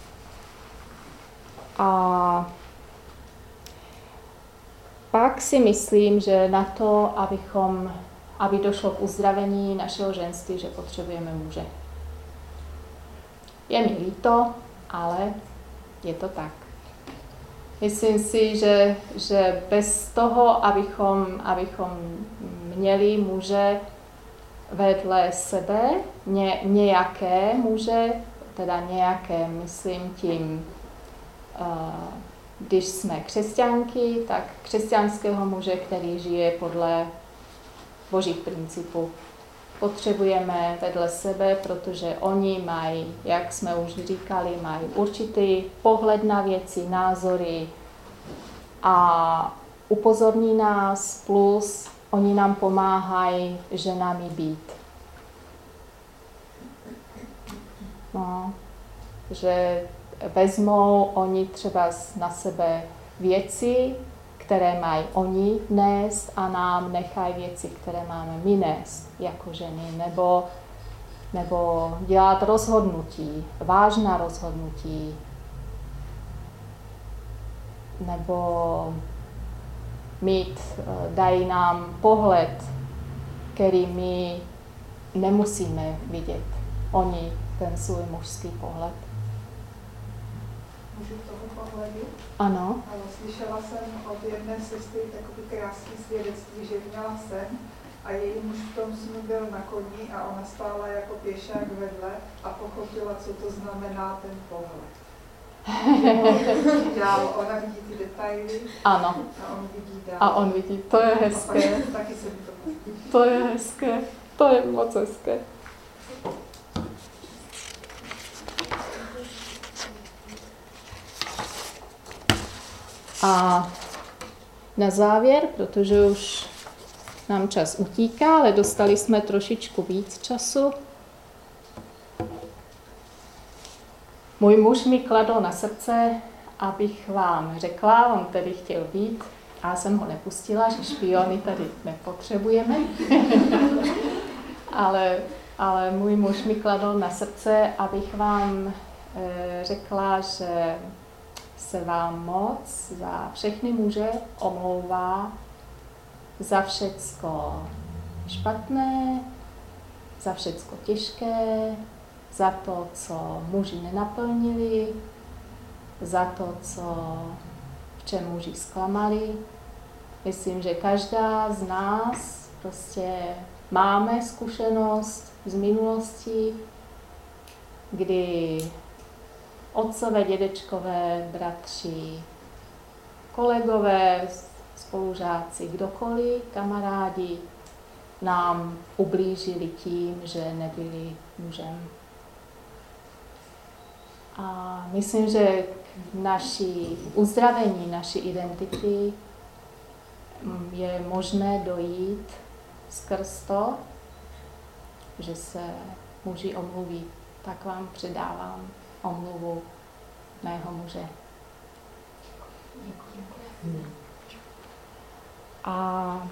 A pak si myslím, že na to, abychom, aby došlo k uzdravení našeho ženství, že potřebujeme muže. Je mi líto, ale je to tak. Myslím si, že, že bez toho, abychom, abychom měli muže vedle sebe, ně, nějaké muže teda nějaké, myslím tím, když jsme křesťanky, tak křesťanského muže, který žije podle božích principů. Potřebujeme vedle sebe, protože oni mají, jak jsme už říkali, mají určitý pohled na věci, názory a upozorní nás, plus oni nám pomáhají ženami být. No, že vezmou oni třeba na sebe věci, které mají oni nést a nám nechají věci, které máme my nést jako ženy, nebo, nebo dělat rozhodnutí, vážná rozhodnutí, nebo mít, dají nám pohled, který my nemusíme vidět. Oni ten svůj mužský pohled. Můžu k tomu pohledu? Ano. Ale slyšela jsem od jedné sestry takové krásné svědectví, že měla sen a její muž v tom snu byl na koni a ona stála jako pěšák vedle a pochopila, co to znamená ten pohled. Dál, ona vidí ty detaily. Ano. A on vidí dál. A on vidí, to je hezké. Taky, taky se mi to pozdí. To je hezké, to je moc hezké. A na závěr, protože už nám čas utíká, ale dostali jsme trošičku víc času. Můj muž mi kladl na srdce, abych vám řekla, on tedy chtěl být, a já jsem ho nepustila, že špiony tady nepotřebujeme. ale, ale můj muž mi kladl na srdce, abych vám e, řekla, že se vám moc za všechny muže omlouvá, za všecko špatné, za všecko těžké, za to, co muži nenaplnili, za to, co, v čem muži zklamali. Myslím, že každá z nás prostě máme zkušenost z minulosti, kdy otcové, dědečkové, bratři, kolegové, spolužáci, kdokoliv, kamarádi nám ublížili tím, že nebyli mužem. A myslím, že k naší uzdravení, naší identity je možné dojít skrz to, že se muži omluví. Tak vám předávám omluvu mého muže. A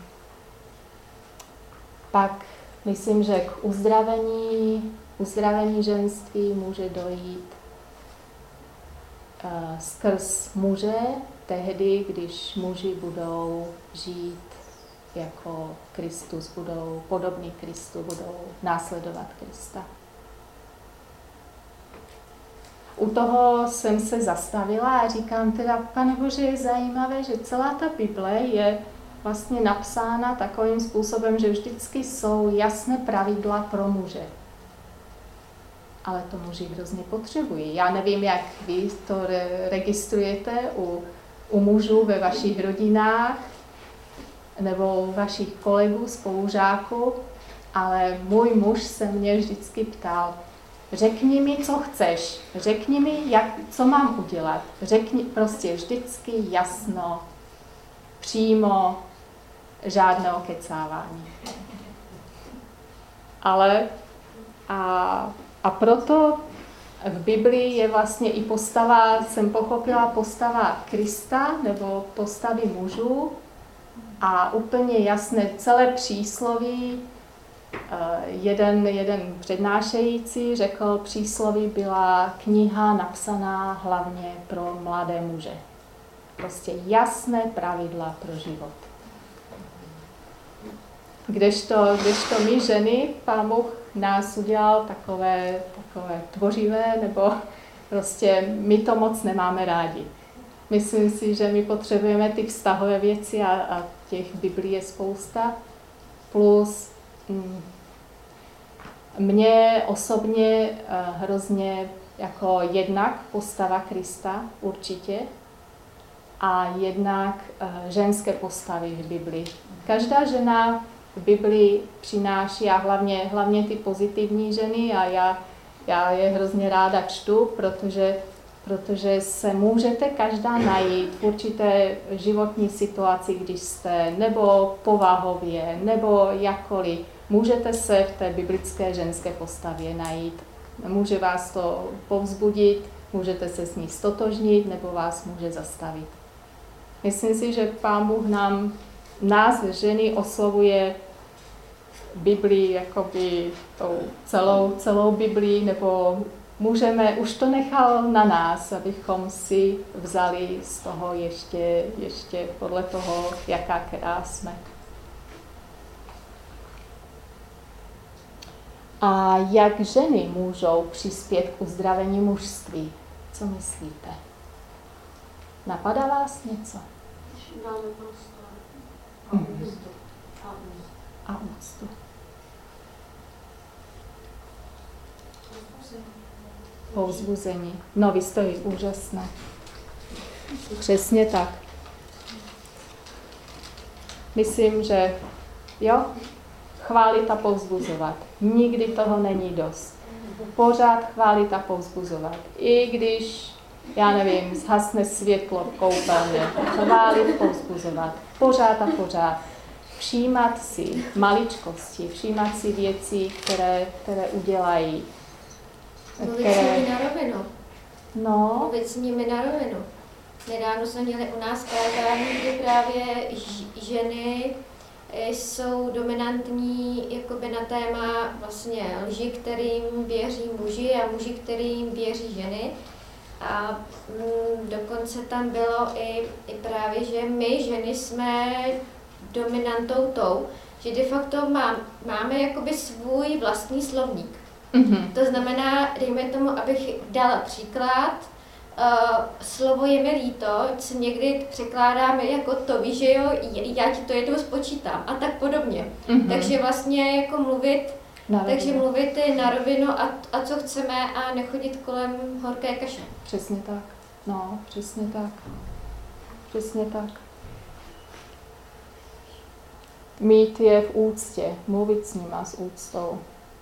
pak myslím, že k uzdravení, uzdravení ženství může dojít uh, skrz muže, tehdy, když muži budou žít jako Kristus, budou podobní Kristu, budou následovat Krista. U toho jsem se zastavila a říkám teda, Pane Bože, je zajímavé, že celá ta Bible je vlastně napsána takovým způsobem, že vždycky jsou jasné pravidla pro muže. Ale to muži hrozně potřebují. Já nevím, jak vy to re- registrujete u, u mužů ve vašich rodinách nebo u vašich kolegů, spolužáků, ale můj muž se mě vždycky ptal, řekni mi, co chceš, řekni mi, jak, co mám udělat. Řekni prostě vždycky jasno, přímo, žádného kecávání. Ale a, a proto v Biblii je vlastně i postava, jsem pochopila postava Krista nebo postavy mužů a úplně jasné celé přísloví. Jeden, jeden přednášející řekl, přísloví byla kniha napsaná hlavně pro mladé muže. Prostě jasné pravidla pro život. Kdežto, kdežto my ženy, Pán Bůh nás udělal takové, takové tvořivé, nebo prostě my to moc nemáme rádi. Myslím si, že my potřebujeme ty vztahové věci a, a těch Biblí je spousta. Plus mm, mě osobně uh, hrozně jako jednak postava Krista určitě a jednak ženské postavy v Biblii. Každá žena v Biblii přináší a hlavně, hlavně ty pozitivní ženy a já, já je hrozně ráda čtu, protože, protože se můžete každá najít v určité životní situaci, když jste, nebo povahově, nebo jakkoliv. Můžete se v té biblické ženské postavě najít. Může vás to povzbudit, můžete se s ní stotožnit, nebo vás může zastavit. Myslím si, že Pán Bůh nám, nás ženy oslovuje Biblii, jakoby tou celou, celou Biblii, nebo můžeme, už to nechal na nás, abychom si vzali z toho ještě, ještě podle toho, jaká která jsme. A jak ženy můžou přispět k uzdravení mužství? Co myslíte? Napadá vás něco? Dáme prostor. A Mhm. úctu. A úctu. A úctu. Povzbuzení. No, vy jste úžasné. Přesně tak. Myslím, že jo, chválit a povzbuzovat. Nikdy toho není dost. Pořád chválit a povzbuzovat. I když, já nevím, zhasne světlo v koupelně. Chválit, povzbuzovat. Pořád a pořád. Všímat si maličkosti, všímat si věci, které, které udělají. Mluvit Které... s nimi na rovinu. No, Mluvit s nimi na rovinu. Nedávno jsme měli u nás kázání, kdy právě ženy jsou dominantní jakoby na téma vlastně lži, kterým věří muži a muži, kterým věří ženy. A mm, dokonce tam bylo i, i právě, že my ženy jsme dominantou tou, že de facto má, máme jakoby svůj vlastní slovník. mm-hmm. To znamená, dejme tomu, abych dala příklad, uh, slovo je mi líto, se někdy překládáme jako to, víš, že jo, já ti to jednou spočítám a tak podobně. Mm-hmm. Takže vlastně jako mluvit, takže mluvit na rovinu a, a co chceme a nechodit kolem horké kaše. Přesně tak. No, přesně tak. Přesně tak. Mít je v úctě, mluvit s nima s úctou.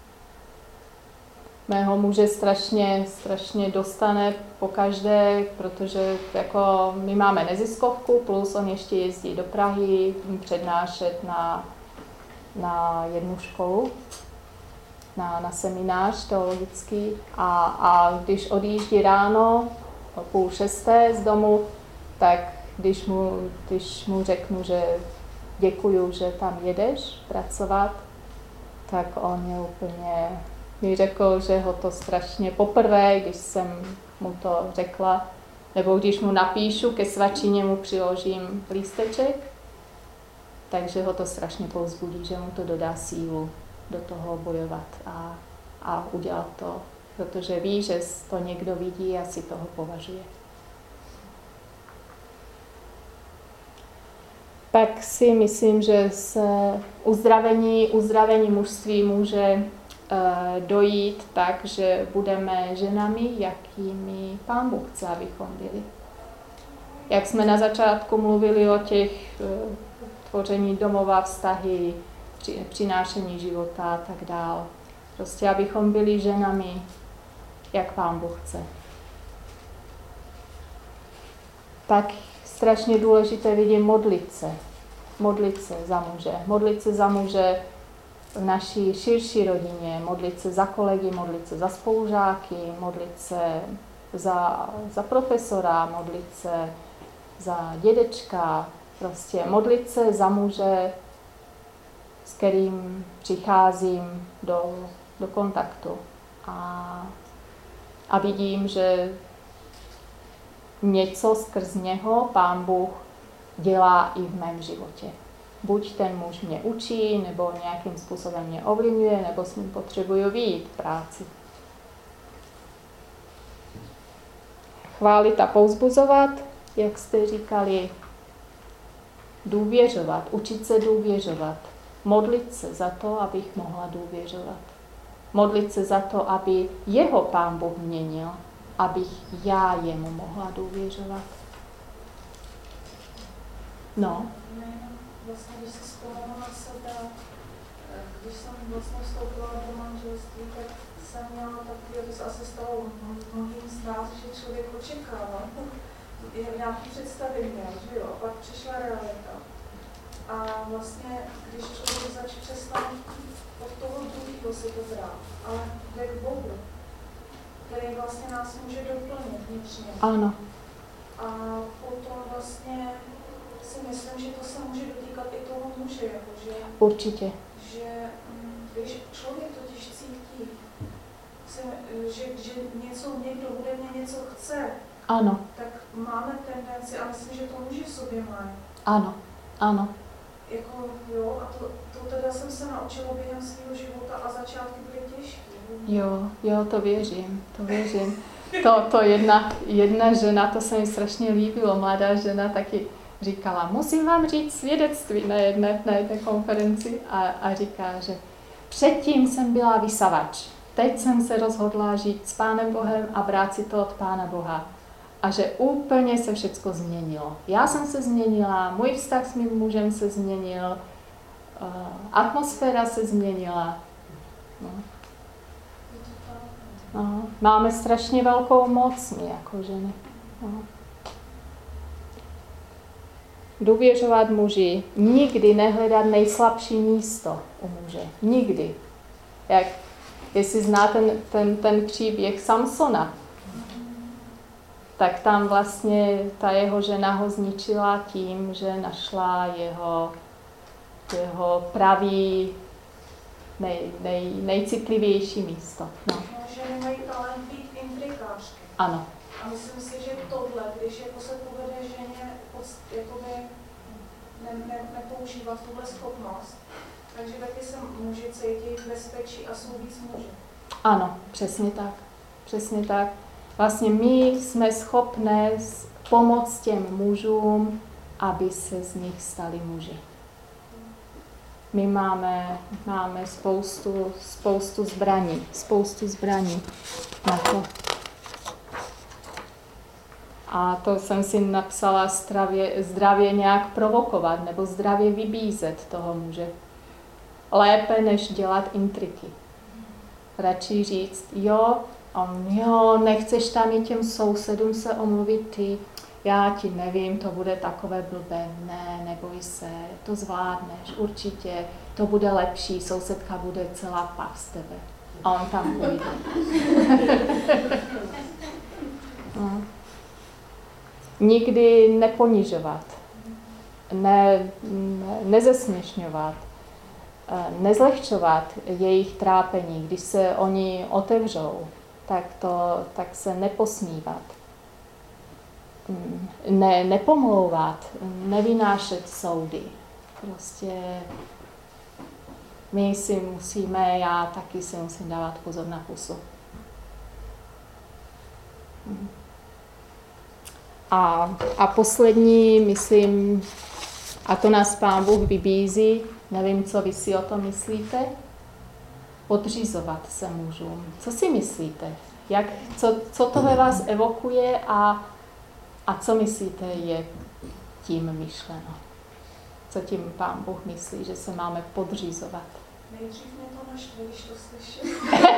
Mého muže strašně, strašně dostane pokaždé, protože jako my máme neziskovku, plus on ještě jezdí do Prahy přednášet na, na jednu školu, na, na seminář teologický. A, a když odjíždí ráno o půl šesté z domu, tak když mu, když mu řeknu, že děkuju, že tam jedeš pracovat, tak on je úplně... mi řekl, že ho to strašně poprvé, když jsem mu to řekla, nebo když mu napíšu, ke svačině mu přiložím lísteček, takže ho to strašně povzbudí, že mu to dodá sílu do toho bojovat a, a udělat to, protože ví, že to někdo vidí a si toho považuje. Tak si myslím, že se uzdravení, uzdravení mužství může dojít tak, že budeme ženami, jakými Pán Bůh chce, abychom byli. Jak jsme na začátku mluvili o těch tvoření domova, vztahy, přinášení života a tak dál. Prostě abychom byli ženami, jak Pán Bůh chce. Tak strašně důležité vidím modlit se. Modlit se za muže. Modlit se za muže v naší širší rodině, modlit se za kolegy, modlit se za spolužáky, modlit se za, za profesora, modlit se za dědečka, prostě modlit se za muže, s kterým přicházím do, do kontaktu. A, a vidím, že něco skrz něho Pán Bůh dělá i v mém životě. Buď ten muž mě učí, nebo nějakým způsobem mě ovlivňuje, nebo s ním potřebuju vyjít v práci. Chválit a povzbuzovat, jak jste říkali, důvěřovat, učit se důvěřovat, modlit se za to, abych mohla důvěřovat. Modlit se za to, aby jeho Pán Bůh měnil, abych já jemu mohla důvěřovat. No. Vlastně, když si vzpomínám na sebe, když jsem vlastně vstoupila do manželství, tak jsem měla takový, to se asi stalo mnohým z nás, že člověk očekával nějaký představení, že jo, a pak přišla realita. A vlastně, když člověk začne přestat od toho druhého si to brát, ale jde k Bohu, který vlastně nás může doplnit vnitřně. Ano. A potom vlastně si myslím, že to se může dotýkat i toho muže, jakože, Určitě. že když člověk totiž cítí, se, že, že něco, někdo ode mě něco chce, Ano. tak máme tendenci, a myslím, že to muži v sobě mají. Ano. Ano. Jako, jo, a to, to teda jsem se naučila během svého života a začátky byly těžké. Jo, jo, to věřím, to věřím. To, to jedna, jedna žena, to se mi strašně líbilo, mladá žena taky říkala, musím vám říct svědectví na jedné, na jedné konferenci a, a říká, že předtím jsem byla vysavač, teď jsem se rozhodla žít s Pánem Bohem a brát si to od Pána Boha. A že úplně se všechno změnilo. Já jsem se změnila, můj vztah s mým mužem se změnil, atmosféra se změnila. No. No. Máme strašně velkou moc my jako ženy. No. Důvěřovat muži, nikdy nehledat nejslabší místo u muže. Nikdy. Jak, jestli zná ten, ten, ten příběh Samsona, tak tam vlastně ta jeho žena ho zničila tím, že našla jeho, jeho pravý, nej, nej, nejcitlivější místo. No. No, ženy mají talent být intrikářky. Ano. A myslím si, že tohle, když jako se povede ženě jakoby ne, ne, nepoužívat tuhle schopnost, takže taky se muži cítí v bezpečí a jsou víc muži. Ano, přesně tak. Přesně tak. Vlastně my jsme schopné pomoct těm mužům, aby se z nich stali muži. My máme, máme spoustu, spoustu zbraní, spoustu zbraní na to. A to jsem si napsala zdravě, zdravě nějak provokovat nebo zdravě vybízet toho muže. Lépe, než dělat intriky. Radši říct, jo, on, jo, nechceš tam i těm sousedům se omluvit, ty, já ti nevím, to bude takové blbé, ne, neboj se, to zvládneš, určitě, to bude lepší, sousedka bude celá pak z tebe. A on tam půjde. No. Nikdy neponižovat, ne, ne, nezesměšňovat, nezlehčovat jejich trápení, když se oni otevřou, tak, to, tak se neposmívat, ne, nepomlouvat, nevynášet soudy. Prostě my si musíme, já taky si musím dávat pozor na pusu. A, a poslední, myslím, a to nás Pán Bůh vybízí, nevím, co vy si o tom myslíte, podřizovat se mužům. Co si myslíte? Jak, co, co to ve vás evokuje a, a co myslíte je tím myšleno? Co tím Pán Bůh myslí, že se máme podřizovat? Nejdřív mě to naštve, když to slyším.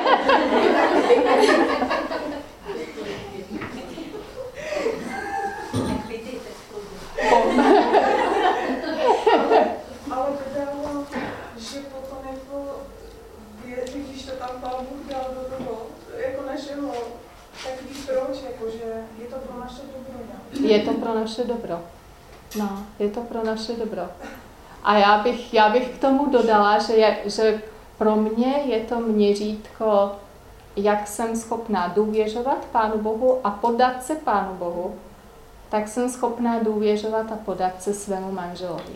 Ale dodávám, že potom jako věří, když to tam Pán Bůh dal do toho, jako našeho, tak víš proč, jako, že je to pro naše dobro. Ne? Je to pro naše dobro. No, je to pro naše dobro. A já bych, já bych k tomu dodala, že, je, že pro mě je to měřítko, jak jsem schopná důvěřovat Pánu Bohu a podat se Pánu Bohu, tak jsem schopná důvěřovat a podat se svému manželovi.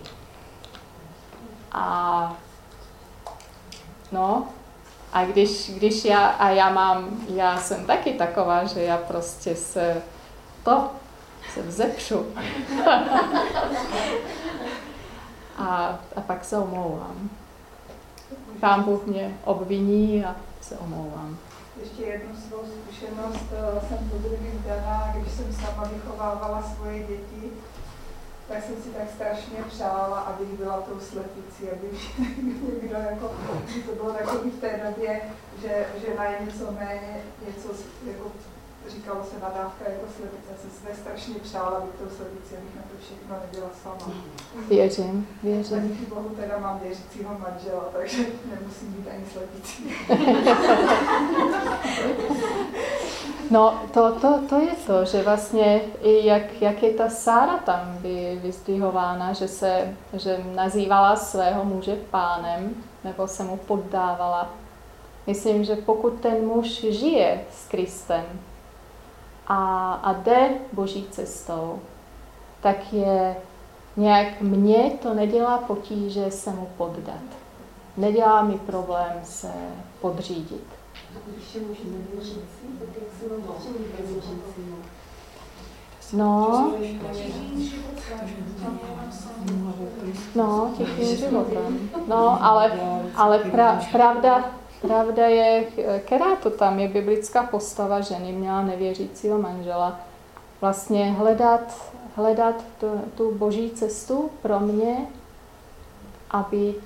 A no, a když, když já, a já mám, já jsem taky taková, že já prostě se to, se vzepřu. a, a pak se omlouvám. Pán Bůh mě obviní a se omlouvám. Ještě jednu svou zkušenost jsem po druhým dana, když jsem sama vychovávala svoje děti, tak jsem si tak strašně přála, abych byla tou slepicí, aby někdo jako, to bylo takový v té době, že žena je něco méně, něco jako, říkalo se nadávka jako slepice. Já jsem si tak strašně přála, abych tou slepicí, abych na to všechno nebyla sama. Věřím, věřím. Díky Bohu teda mám věřícího manžela, takže nemusím být ani slepicí. No, to, to, to je to, že vlastně i jak, jak je ta Sára tam vy, vyzdvihována, že, se, že nazývala svého muže pánem, nebo se mu poddávala. Myslím, že pokud ten muž žije s Kristem a, a jde Boží cestou, tak je nějak mně to nedělá potíže se mu poddat. Nedělá mi problém se podřídit. No, no, těžkým životem. No, ale, ale pra, pravda, pravda je, která to tam je biblická postava ženy, měla nevěřícího manžela. Vlastně hledat, hledat tu, tu boží cestu pro mě a být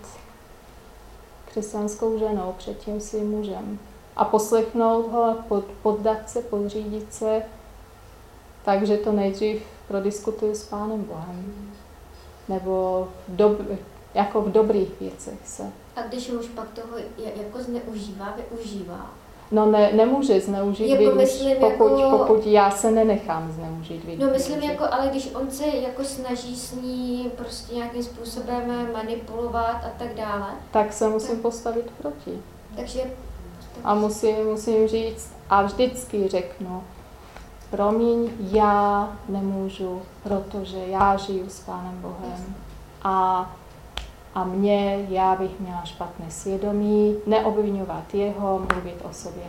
křesťanskou ženou před tím svým mužem. A poslechnout ho, pod, poddat se, podřídit se, takže to nejdřív prodiskutuju s Pánem Bohem. Nebo v dob, jako v dobrých věcech se. A když muž pak toho jako zneužívá, využívá? No ne, nemůže zneužít, jako když, myslím, pokud, jako, pokud já se nenechám zneužít. Vidím, no myslím, jako, ale když on se jako snaží s ní prostě nějakým způsobem manipulovat a tak dále. Tak se musím tak postavit proti. Takže a musím, musím říct a vždycky řeknu, promiň, já nemůžu, protože já žiju s Pánem Bohem a, a mě, já bych měla špatné svědomí, neobviňovat jeho, mluvit o sobě.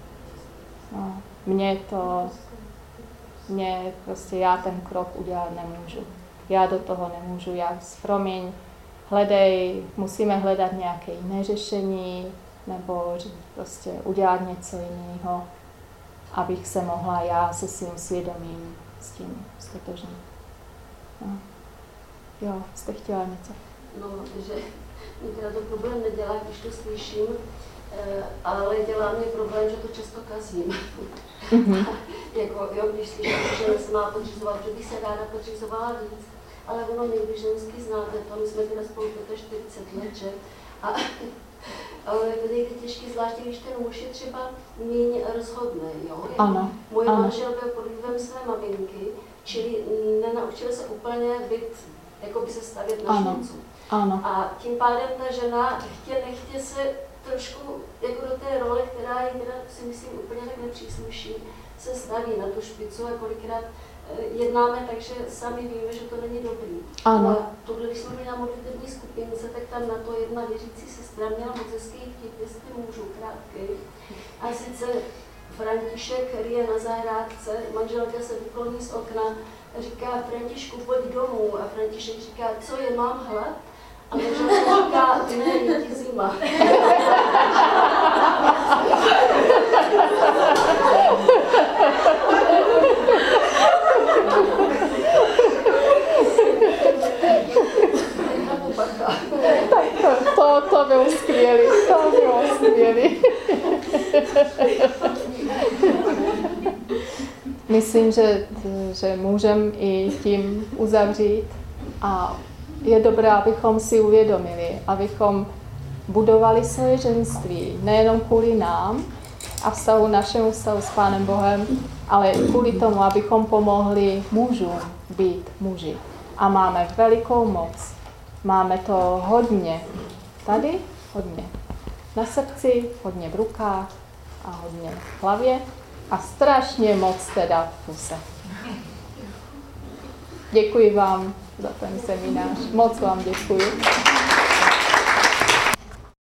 No, mě to, mě prostě já ten krok udělat nemůžu. Já do toho nemůžu, já promiň, hledej, musíme hledat nějaké jiné řešení, nebo prostě udělat něco jiného, abych se mohla já se svým svědomím s tím stotožnit. No. Jo, jste chtěla něco? No, že mě teda to problém nedělá, když to slyším, ale dělá mě problém, že to často kazím. Mm-hmm. jako, jo, když slyším, že se má podřizovat, že bych se ráda podřizovala víc, ale ono někdy žensky znáte, to my jsme teda spolu čtyřicet let, že? A ale je to někdy těžké, zvláště když ten muž je třeba méně rozhodný, jo? Ano. Můj ano. manžel byl pod vlivem své maminky, čili nenaučil se úplně být, jako by se stavět na šance. Ano. A tím pádem ta žena chtě nechtě se trošku jako do té role, která jí teda si myslím úplně tak nepřísluší, se staví na tu špicu a kolikrát jednáme, takže sami víme, že to není dobrý. Ano. A tohle, když jsme byli na modlitební skupince, tak tam na to jedna věřící sestra měla moc hezký vtip, jestli můžu, krátký. A sice František, který je na zahrádce, manželka se vykloní z okna a říká: Františku, pojď domů. A František říká: co je, mám hlad? A manželka říká: ne, je ti zima. To, to bylo skvělý, to bylo skvělý. Myslím, že, že můžeme i tím uzavřít a je dobré, abychom si uvědomili, abychom budovali svoje ženství, nejenom kvůli nám a vztahu našemu vztahu s Pánem Bohem, ale i kvůli tomu, abychom pomohli mužům být muži. A máme velikou moc. Máme to hodně tady, hodně na srdci, hodně v rukách a hodně v hlavě a strašně moc teda v puse. Děkuji vám za ten seminář. Moc vám děkuji.